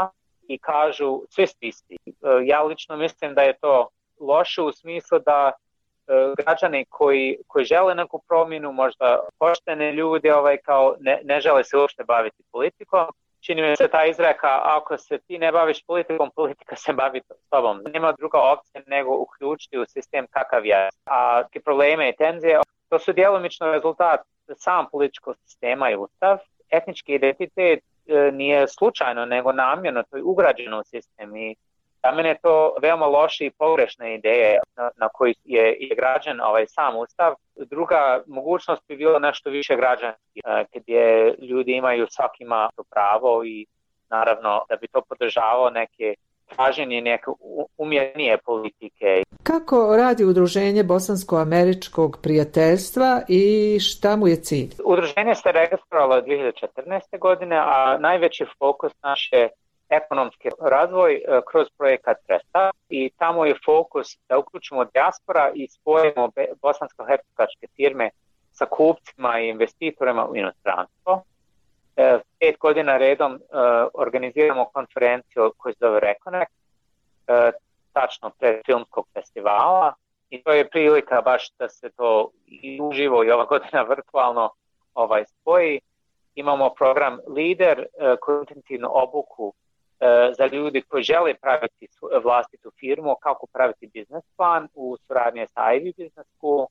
i kažu svi ste isti. Ja lično mislim da je to loše u smislu da građani koji, koji žele neku promjenu, možda poštene ljudi ovaj, kao ne, ne žele se uopšte baviti politikom. Čini mi se ta izreka, ako se ti ne baviš politikom, politika se bavi s tobom. Nema druga opcija nego uključiti u sistem kakav je. A ti probleme i tenzije, to su djelomično rezultat sam političkog sistema i ustav. Etnički identitet e, nije slučajno, nego namjerno, to je ugrađeno u sistem i za mene je to veoma loše i pogrešna ideje na, na koji je, je građan ovaj sam ustav. Druga mogućnost bi bilo nešto više građanski, gdje ljudi imaju svaki ima pravo i naravno da bi to podržavao neke traženje neke umjerenije politike. Kako radi Udruženje Bosansko-američkog prijateljstva i šta mu je cilj? Udruženje se registrovalo dvije hiljade četrnaeste. godine, a najveći fokus naše ekonomski razvoj kroz projekat Restart i tamo je fokus da uključimo dijaspora i spojimo bosansko-hercegovačke firme sa kupcima i investitorima u inostranstvo. E, pet godina redom e, organiziramo konferenciju koju se zove Reconnect, e, tačno pred filmskog festivala i to je prilika baš da se to i uživo i ova godina virtualno ovaj, spoji. Imamo program Lider e, koji intenzivno obuku za ljudi koji žele praviti vlastitu firmu, kako praviti biznes plan u suradnji sa Ivy Business School.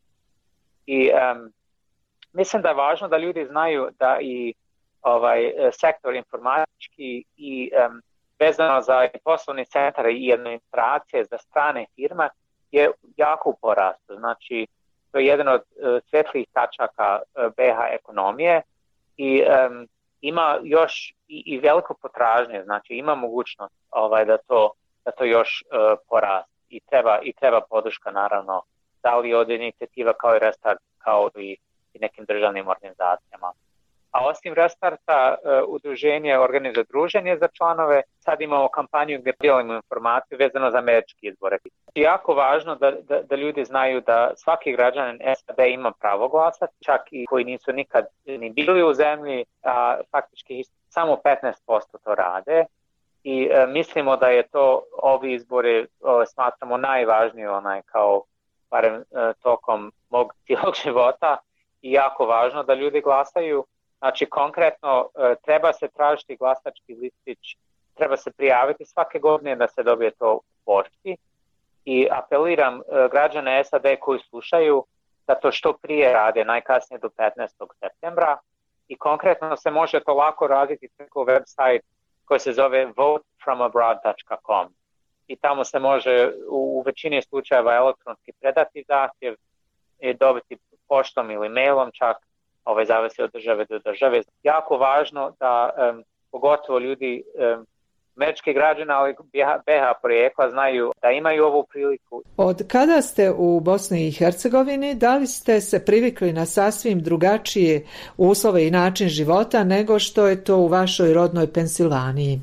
I um, mislim da je važno da ljudi znaju da i ovaj sektor informatički i um, vezano za poslovni centar i administracije za strane firme je jako u porastu. Znači, to je jedan od uh, svjetlijih tačaka uh, B H ekonomije i um, ima još i, i veliko potražnje, znači ima mogućnost ovaj, da, to, da to još uh, porast i treba, i treba podrška naravno, da li od inicijativa kao i Restart, kao i, i nekim državnim organizacijama. A osim Restarta, uh, udruženje organizuje druženje za članove, sad imamo kampanju gdje dijelimo informaciju vezano za američke izbore. I jako važno da, da, da ljudi znaju da svaki građanin S A D ima pravo glasati, čak i koji nisu nikad ni bili u zemlji, a faktički samo petnaest posto to rade. I e, mislimo da je to ovi izbori o, smatramo najvažniji onaj kao barem e, tokom mog cijelog života i jako važno da ljudi glasaju. Znači konkretno e, treba se tražiti glasački listić, treba se prijaviti svake godine da se dobije to u pošti i apeliram e, građane S A D koji slušaju da to što prije rade, najkasnije do petnaestog septembra i konkretno se može to lako raditi preko website koji se zove vote from abroad dot com i tamo se može u, u većini slučajeva elektronski predati zahtjev i dobiti poštom ili mailom čak. Ovaj zavisi od države do države. Jako važno da um, pogotovo ljudi, um, američki građani, ali B H porijekla znaju da imaju ovu priliku. Od kada ste u Bosni i Hercegovini, da li ste se privikli na sasvim drugačije uslove i način života nego što je to u vašoj rodnoj Pensilvaniji?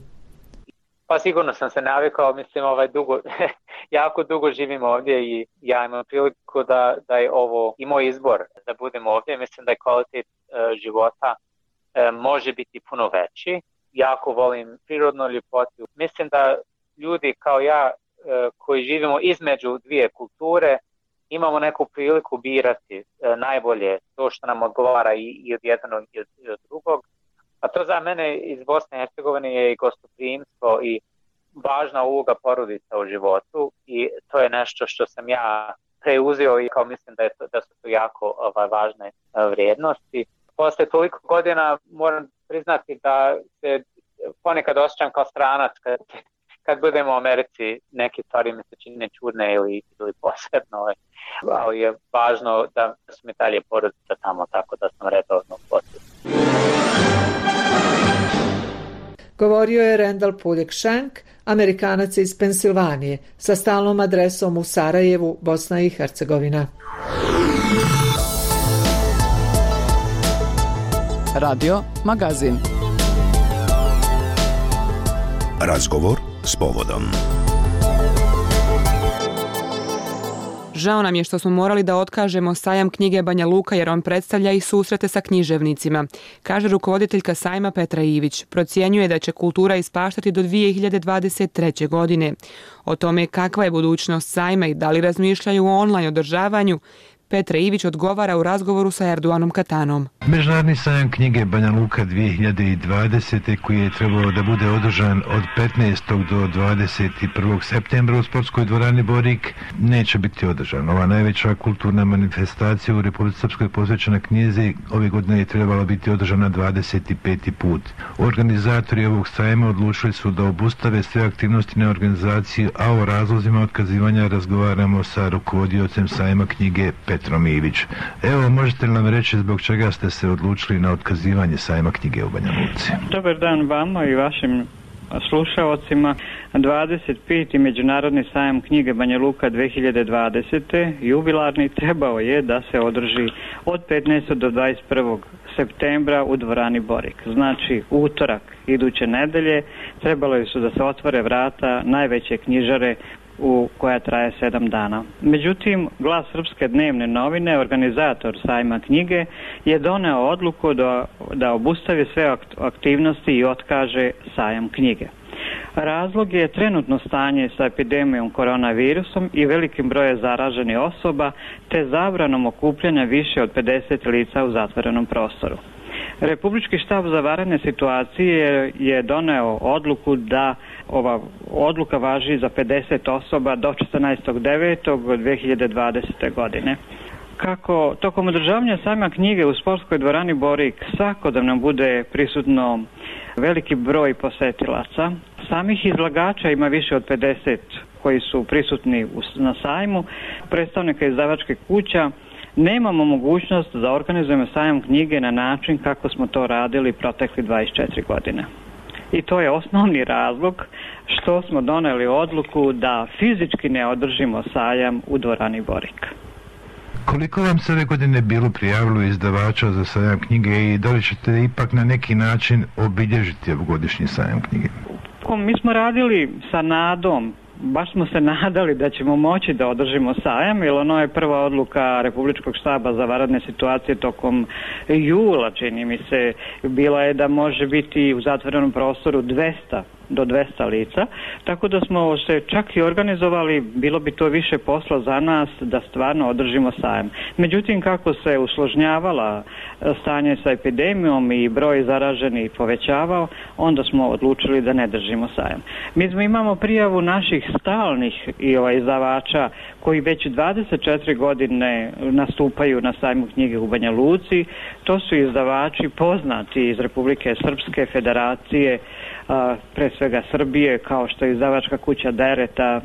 Pa sigurno sam se navikao, mislim ovaj dugo, jako dugo živim ovdje i ja imam priliku da, da je ovo i moj izbor da budem ovdje. Mislim da je kvalitet uh, života uh, može biti puno veći. Jako volim prirodnu ljepotu. Mislim da ljudi kao ja uh, koji živimo između dvije kulture imamo neku priliku birati uh, najbolje to što nam odgovara i, i od jednog i od, i od drugog. A to za mene iz Bosne i Hercegovine je i gostoprimstvo i važna uloga porodica u životu i to je nešto što sam ja preuzeo i kao mislim da, je to, da su to jako ovaj, važne vrijednosti. Posle toliko godina moram priznati da se ponekad osjećam kao stranac kad, kad budemo u Americi, neke stvari mi se čine čudne ili, ili posebno, ali je važno da su mi dalje porodica tamo, tako da sam redovno posjetio. Govorio je Randall Puljek-Shank, Amerikanac iz Pensilvanije, sa stalnom adresom u Sarajevu, Bosna i Hercegovina. Radio Magazin. Razgovor s povodom. Žao nam je što smo morali da otkažemo sajam knjige Banja Luka jer on predstavlja i susrete sa književnicima, kaže rukovoditeljka sajma Petra Ivić. Procjenjuje da će kultura ispaštati do dvije hiljade dvadeset treće. godine. O tome kakva je budućnost sajma i da li razmišljaju o online održavanju, Petra Ivić odgovara u razgovoru sa Erduanom Katanom. Međunarodni sajam knjige Banja Luka dvije hiljade dvadesete. koji je trebao da bude održan od petnaestog do dvadeset prvog septembra u sportskoj dvorani Borik neće biti održan. Ova najveća kulturna manifestacija u Republici Srpskoj posvećena knjizi ove godine je trebala biti održana dvadeset peti put. Organizatori ovog sajma odlučili su da obustave sve aktivnosti na organizaciji, a o razlozima otkazivanja razgovaramo sa rukovodiocem sajma knjige Petrom Ivić. Evo, možete li nam reći zbog čega ste se odlučili na otkazivanje sajma knjige u Banja Luci? Dobar dan vama i vašim slušaocima. dvadeset peti. Međunarodni sajam knjige Banja Luka dvije hiljade dvadesete. jubilarni trebao je da se održi od petnaestog do dvadeset prvog septembra u dvorani Borik. Znači, utorak iduće nedelje trebalo je su da se otvore vrata najveće knjižare u koja traje sedam dana. Međutim, Glas Srpske dnevne novine, organizator sajma knjige, je doneo odluku da, da obustavi sve aktivnosti i otkaže sajam knjige. Razlog je trenutno stanje sa epidemijom koronavirusom i velikim brojem zaraženih osoba, te zabranom okupljanja više od pedeset lica u zatvorenom prostoru. Republički štab za vanredne situacije je doneo odluku da ova odluka važi za pedeset osoba do četrnaestog devetog dvije hiljade dvadesete. godine. Kako tokom održavanja sajma knjige u sportskoj dvorani Borik svakodnevno bude prisutno veliki broj posetilaca, samih izlagača ima više od pedeset koji su prisutni na sajmu, predstavnika izdavačkih kuća, nemamo mogućnost da organizujemo sajam knjige na način kako smo to radili protekli dvadeset četiri godine. I to je osnovni razlog što smo doneli odluku da fizički ne održimo sajam u dvorani Borik. Koliko vam se ove godine bilo prijavilo izdavača za sajam knjige i da li ćete ipak na neki način obilježiti ovogodišnji sajam knjige? Mi smo radili sa nadom, baš smo se nadali da ćemo moći da održimo sajam, jer ono je prva odluka Republičkog štaba za vanredne situacije tokom jula, čini mi se, bila je da može biti u zatvorenom prostoru dvesta do dvesta lica, tako da smo se čak i organizovali, bilo bi to više posla za nas da stvarno održimo sajam. Međutim, kako se usložnjavala stanje sa epidemijom i broj zaraženih povećavao, onda smo odlučili da ne držimo sajam. Mi smo imamo prijavu naših stalnih i ovaj izdavača koji već dvadeset četiri godine nastupaju na sajmu knjige u Banja Luci. To su izdavači poznati iz Republike Srpske, Federacije, a, pre svega Srbije, kao što je izdavačka kuća Dereta,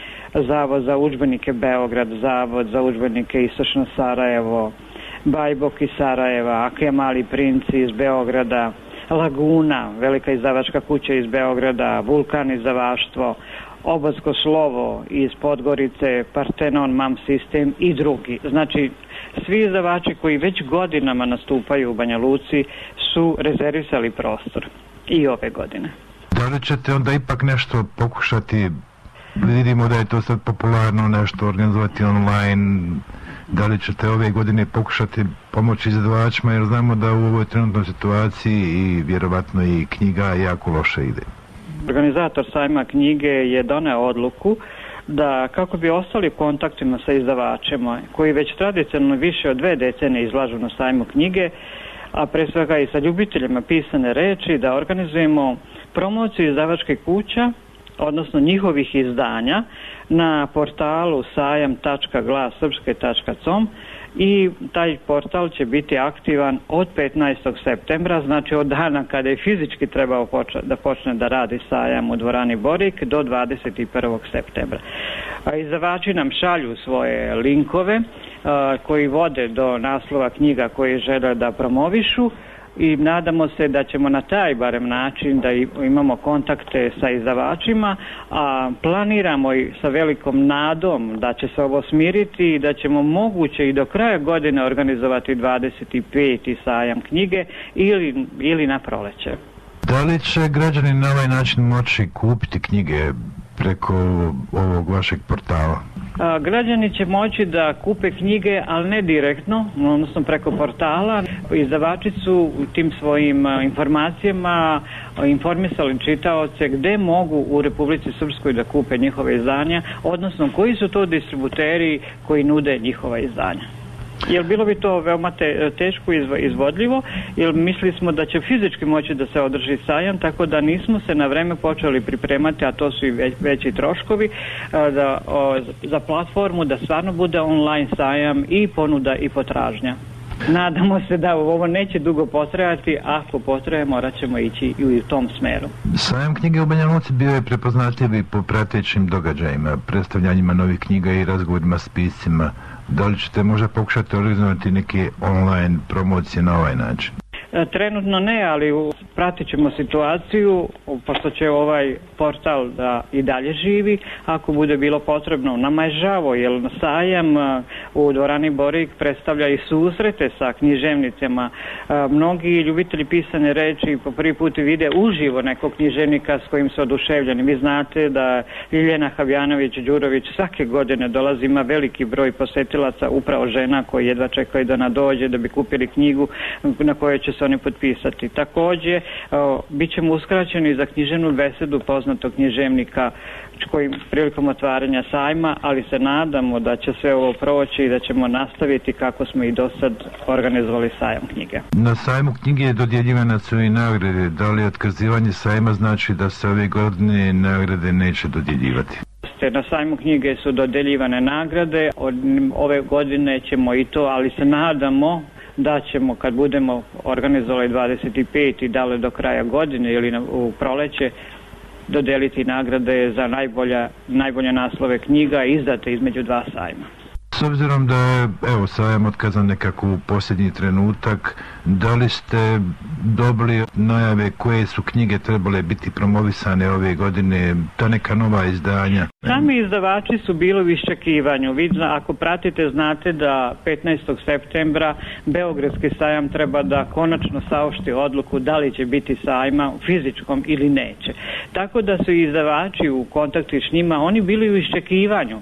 Zavod za udžbenike Beograd, Zavod za udžbenike Istočno Sarajevo, Bajbok iz Sarajeva, Akija Mali Princi iz Beograda, Laguna, velika izdavačka kuća iz Beograda, Vulkan izdavaštvo, Obadsko slovo iz Podgorice, Partenon, Mam Sistem i drugi. Znači, svi izdavači koji već godinama nastupaju u Banja Luci su rezervisali prostor i ove godine. Da li ćete onda ipak nešto pokušati, vidimo da je to sad popularno nešto organizovati online, da li ćete ove godine pokušati pomoći izdavačima, jer znamo da u ovoj trenutnoj situaciji i vjerovatno i knjiga jako loše ide. Organizator sajma knjige je doneo odluku da kako bi ostali u kontaktima sa izdavačima koji već tradicionalno više od dve decenije izlažu na sajmu knjige, a pre svega i sa ljubiteljima pisane reči, da organizujemo promociju izdavačkih kuća, odnosno njihovih izdanja na portalu sajam tačka glas srpske tačka com i taj portal će biti aktivan od petnaestog septembra, znači od dana kada je fizički trebao počne, da počne da radi sajam u dvorani Borik do dvadeset prvog septembra. A izdavači nam šalju svoje linkove a, koji vode do naslova knjiga koje žele da promovišu i nadamo se da ćemo na taj barem način da imamo kontakte sa izdavačima, a planiramo i sa velikom nadom da će se ovo smiriti i da ćemo moguće i do kraja godine organizovati dvadeset peti sajam knjige ili, ili na proleće. Da li će građani na ovaj način moći kupiti knjige preko ovog vašeg portala? A, građani će moći da kupe knjige, ali ne direktno, odnosno preko portala. Izdavači su u tim svojim a, informacijama a, informisali čitaoce gde mogu u Republici Srpskoj da kupe njihove izdanja, odnosno koji su to distributeri koji nude njihova izdanja. Jer bilo bi to veoma te, teško izvodljivo, jer mislili smo da će fizički moći da se održi sajam, tako da nismo se na vreme počeli pripremati, a to su i već, veći troškovi, da, o, za platformu da stvarno bude online sajam i ponuda i potražnja. Nadamo se da ovo neće dugo potrajati, ako potraje morat ćemo ići i u tom smeru. Sajam knjige u Banja Luci bio je prepoznatljiv po pratećim događajima, predstavljanjima novih knjiga i razgovorima s piscima. Da li ćete možda pokušati organizovati neke online promocije na ovaj način? Trenutno ne, ali pratit ćemo situaciju, pošto će ovaj portal da i dalje živi, ako bude bilo potrebno. Nama je žao, jer sajam u dvorani Borik predstavlja i susrete sa književnicama. Mnogi ljubitelji pisane reči po prvi put vide uživo nekog književnika s kojim su oduševljeni. Vi znate da Ljiljana Habjanović-Đurović svake godine dolazi, ima veliki broj posetilaca, upravo žena koji jedva čekaju da nadođe da bi kupili knjigu na kojoj će se oni potpisati. Takođe, bit ćemo uskraćeni za književnu besedu poznatog književnika kojim prilikom otvaranja sajma, ali se nadamo da će sve ovo proći i da ćemo nastaviti kako smo i do sad organizovali sajam knjige. Na sajmu knjige dodjeljivane su i nagrade. Da li otkazivanje sajma znači da se ove godine nagrade neće dodjeljivati? Na sajmu knjige su dodeljivane nagrade, od ove godine ćemo i to, ali se nadamo da ćemo kad budemo organizovali dvadeset pet i dale do kraja godine ili u proleće dodeliti nagrade za najbolja, najbolje naslove knjiga izdate između dva sajma. S obzirom da je evo, sajam otkazan nekako u posljednji trenutak, da li ste dobili najave koje su knjige trebale biti promovisane ove godine, ta neka nova izdanja? Sami izdavači su bili u iščekivanju. Vi, ako pratite, znate da petnaestog septembra Beogradski sajam treba da konačno saopšti odluku da li će biti sajma fizičkom ili neće. Tako da su izdavači u kontaktu s njima, oni bili u iščekivanju.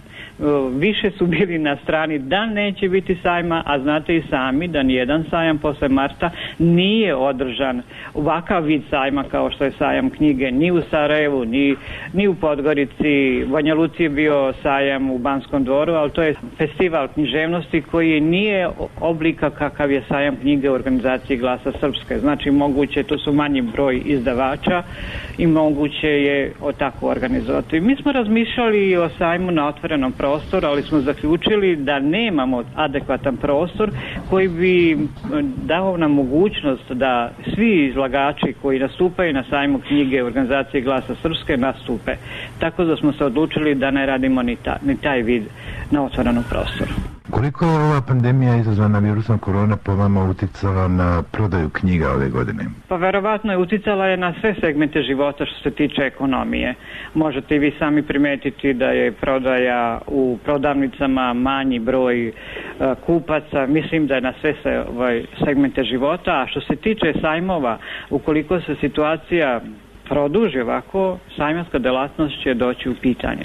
Više su bili na strani da neće biti sajma, a znate i sami da nijedan sajam posle marta nije održan ovakav vid sajma kao što je sajam knjige ni u Sarajevu, ni, ni u Podgorici. Banja Luci je bio sajam u Banskom dvoru, ali to je festival književnosti koji nije oblika kakav je sajam knjige u organizaciji Glasa Srpske. Znači moguće, to su manji broj izdavača i moguće je o tako organizovati. Mi smo razmišljali o sajmu na otvorenom prostoru, ali smo zaključili da nemamo adekvatan prostor koji bi dao nam mogućnost da svi izlagači koji nastupaju na sajmu knjige u organizaciji Glasa Srpske nastupe. Tako da smo se odlučili da ne radimo ni, ta, ni taj vid na otvorenom prostoru. Koliko je ova pandemija izazvana virusom korona po vama uticala na prodaju knjiga ove godine? Pa verovatno je uticala je na sve segmente života što se tiče ekonomije. Možete i vi sami primetiti da je prodaja u prodavnicama manji broj uh, kupaca. Mislim da je na sve se, ovaj, segmente života. A što se tiče sajmova, ukoliko se situacija produži ovako, sajmanska delatnost će doći u pitanje.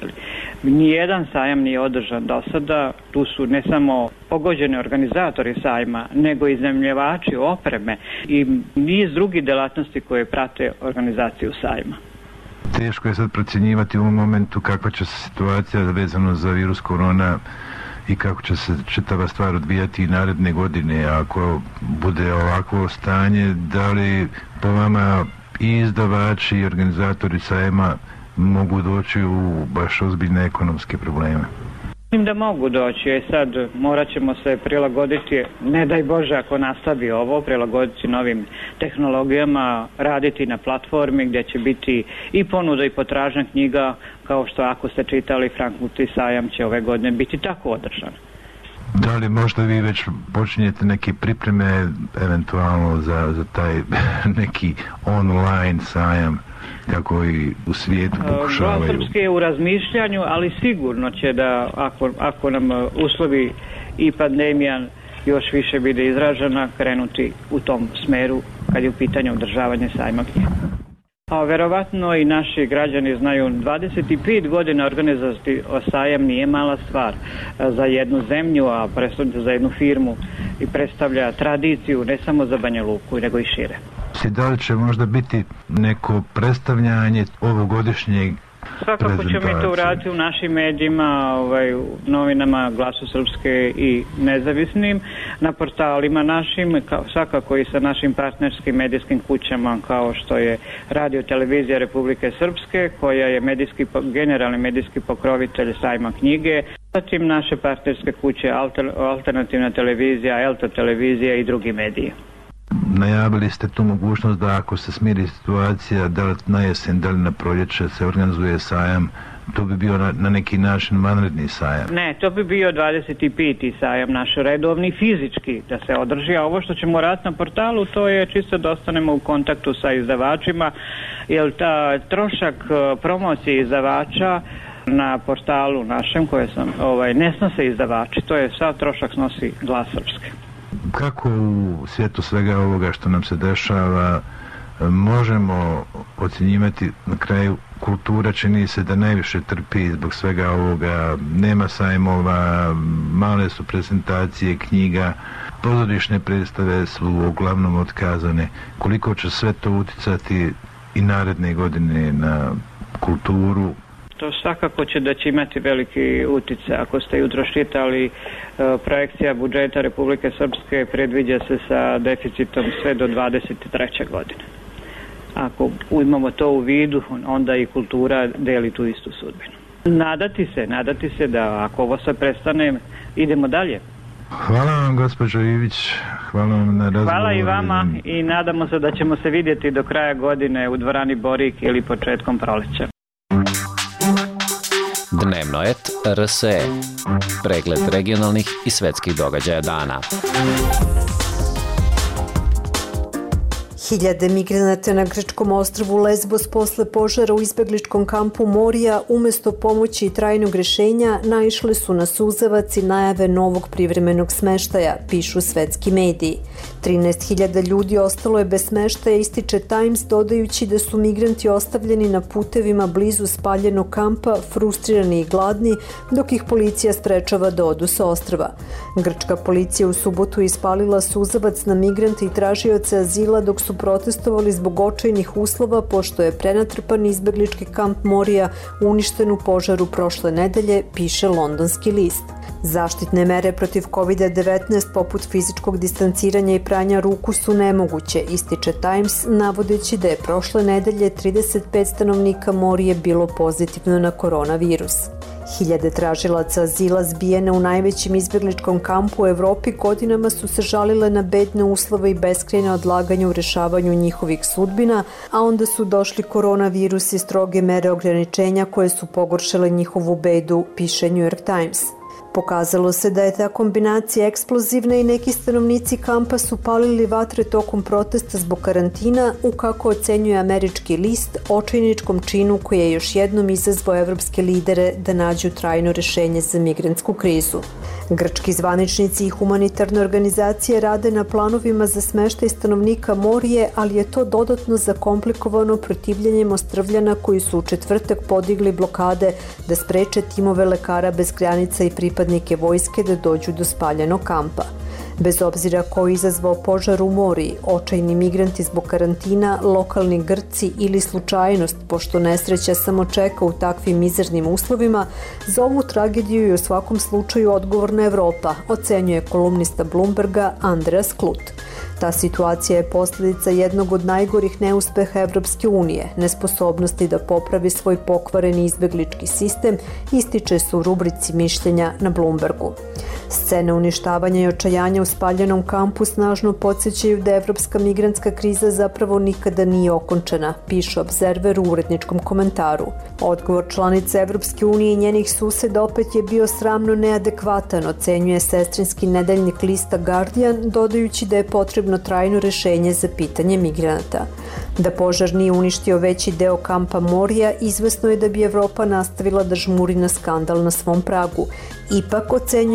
Nijedan sajam nije održan do sada, tu su ne samo pogođeni organizatori sajma, nego i iznajmljivači opreme i niz drugih delatnosti koje prate organizaciju sajma. Teško je sad procjenjivati u ovom momentu kakva će se situacija vezano za virus korona i kako će se čitava stvar odvijati i naredne godine. Ako bude ovakvo stanje, da li po vama i izdavači i organizatori sajma mogu doći u baš ozbiljne ekonomske probleme? Mislim da mogu doći. E sad morat ćemo se prilagoditi, ne daj Bože ako nastavi ovo, prilagoditi novim tehnologijama, raditi na platformi gdje će biti i ponuda i potražnja knjiga, kao što ako ste čitali Frankfurtski sajam će ove godine biti tako održan. Da li možda vi već počinjete neke pripreme eventualno za, za taj neki online sajam kako i u svijetu pokušavaju? Glas Srpske je u razmišljanju, ali sigurno će da ako, ako nam uslovi i pandemija još više bude izražena, krenuti u tom smeru kad je u pitanju održavanje sajma knjiga. A verovatno i naši građani znaju, dvadeset pet godina organizovati sajam nije mala stvar za jednu zemlju, a predstavlja za jednu firmu i predstavlja tradiciju ne samo za Banja Luku, nego i šire. Da li će možda biti neko predstavljanje ovogodišnjeg Svakako ćemo mi to uraditi u našim medijima, ovaj, u novinama Glasu Srpske i nezavisnim, na portalima našim, kao, svakako i sa našim partnerskim medijskim kućama kao što je Radio Televizija Republike Srpske, koja je medijski, generalni medijski pokrovitelj sajma knjige, zatim naše partnerske kuće Alter, Alternativna televizija, Elto televizija i drugi mediji. Najavili ste tu mogućnost da ako se smiri situacija, da li na jesen, da li na proljeće se organizuje sajam, to bi bio na, na neki način vanredni sajam. Ne, to bi bio dvadeset peti sajam naš redovni fizički da se održi, a ovo što ćemo raditi na portalu to je čisto da ostanemo u kontaktu sa izdavačima, jer ta trošak promocije izdavača na portalu našem koje sam, ovaj, ne snose izdavači, to je sav trošak snosi Glas Srpske. Kako u svijetu svega ovoga što nam se dešava možemo ocjenjivati na kraju kultura čini se da najviše trpi zbog svega ovoga, nema sajmova, male su prezentacije knjiga, pozorišne predstave su uglavnom otkazane. Koliko će sve to uticati i naredne godine na kulturu? To svakako će da će imati veliki utjecaj. Ako ste jutro čitali, projekcija budžeta Republike Srpske predviđa se sa deficitom sve do dvadeset treće godine. Ako imamo to u vidu, onda i kultura deli tu istu sudbinu. Nadati se, nadati se da ako ovo sve prestane, idemo dalje. Hvala vam, gospođo Ivić. Hvala vam na razgovoru. Hvala i vama i nadamo se da ćemo se vidjeti do kraja godine u dvorani Borik ili početkom proleća. Dnevnoet R S E. Pregled regionalnih i svetskih događaja dana. Hiljade migranata na grčkom ostrvu Lesbos posle požara u izbegličkom kampu Morija umesto pomoći i trajnog rješenja naišli su na suzavac i najave novog privremenog smeštaja, pišu svetski mediji. trinaest hiljada ljudi ostalo je bez smeštaja, ističe Times, dodajući da su migranti ostavljeni na putevima blizu spaljenog kampa, frustrirani i gladni, dok ih policija sprečava da odu sa ostrva. Grčka policija u subotu ispalila suzavac na migrante i tražioce azila dok su protestovali zbog očajnih uslova pošto je prenatrpan izbeglički kamp Morija uništen u požaru prošle nedelje, piše londonski list. Zaštitne mere protiv kovid devetnaest poput fizičkog distanciranja i pranja ruku su nemoguće, ističe Times, navodeći da je prošle nedelje trideset pet stanovnika Morije bilo pozitivno na koronavirus. Hiljade tražilaca azila zbijene u najvećem izbegličkom kampu u Evropi godinama su se žalile na bedne uslove i beskrajne odlaganje u rešavanju njihovih sudbina, a onda su došli koronavirus i stroge mere ograničenja koje su pogoršale njihovu bedu, piše New York Times. Pokazalo se da je ta kombinacija eksplozivna i neki stanovnici kampa su palili vatre tokom protesta zbog karantina u, kako ocenjuje američki list, očajničkom činu koji je još jednom izazvao evropske lidere da nađu trajno rješenje za migrantsku krizu. Grčki zvaničnici i humanitarne organizacije rade na planovima za smeštaj stanovnika Morije, ali je to dodatno zakomplikovano protivljenjem ostrvljana koji su u četvrtak podigli blokade da spreče timove lekara bez granica i pripadnike vojske da dođu do spaljenog kampa. Bez obzira ko je izazvao požar u Moriji, očajni migranti zbog karantina, lokalni Grci ili slučajnost, pošto nesreća samo čeka u takvim mizernim uslovima, za ovu tragediju je u svakom slučaju odgovorna Evropa, ocenjuje kolumnista Bloomberga Andreas Klut. Ta situacija je posljedica jednog od najgorih neuspeha Evropske unije, nesposobnosti da popravi svoj pokvareni izbeglički sistem, ističe se u rubrici mišljenja na Bloombergu. Scene uništavanja i očajanja u spaljenom kampu snažno podsjećaju da evropska migrantska kriza zapravo nikada nije okončena, piše Observer u uredničkom komentaru. Odgovor članica Evropske unije i njenih suseda opet je bio sramno neadekvatan, ocenjuje sestrinski nedeljnik lista Guardian, dodajući da je potrebno trajno rješenje za pitanje migranata. Da požar nije uništio veći deo kampa Morija, izvesno je da bi Evropa nastavila da žmuri na skandal na svom pragu. Ipak, ocenjuje Observer,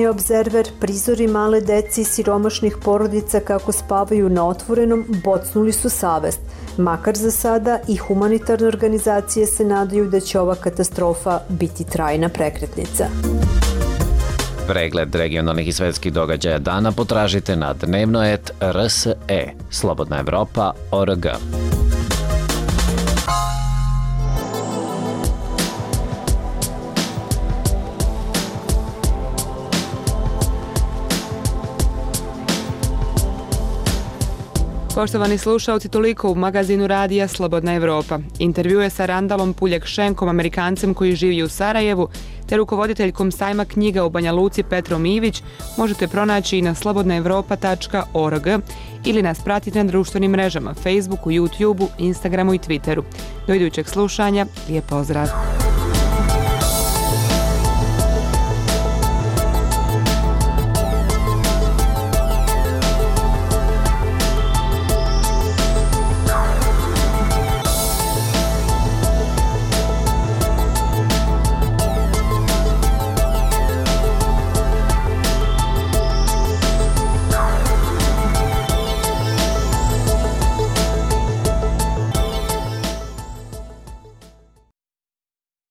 server, prizori male deci i siromašnih porodica kako spavaju na otvorenom bocnuli su savest. Makar za sada i humanitarne organizacije se nadaju da će ova katastrofa biti trajna prekretnica. Pregled regionalnih i svetskih događaja dana potražite na dnevnoet R S E, Slobodna Evropa точка O R G. Poštovani slušalci, toliko u magazinu radija Slobodna Evropa. Intervju je sa Randalom Puljak-Šenkom, Amerikancem koji živi u Sarajevu, te rukovoditeljkom sajma knjiga u Banja Luci Petrom Ivić možete pronaći i na slobodna evropa tačka O R G ili nas pratite na društvenim mrežama Facebooku, YouTubeu, Instagramu i Twitteru. Do idućeg slušanja, lijep pozdrav!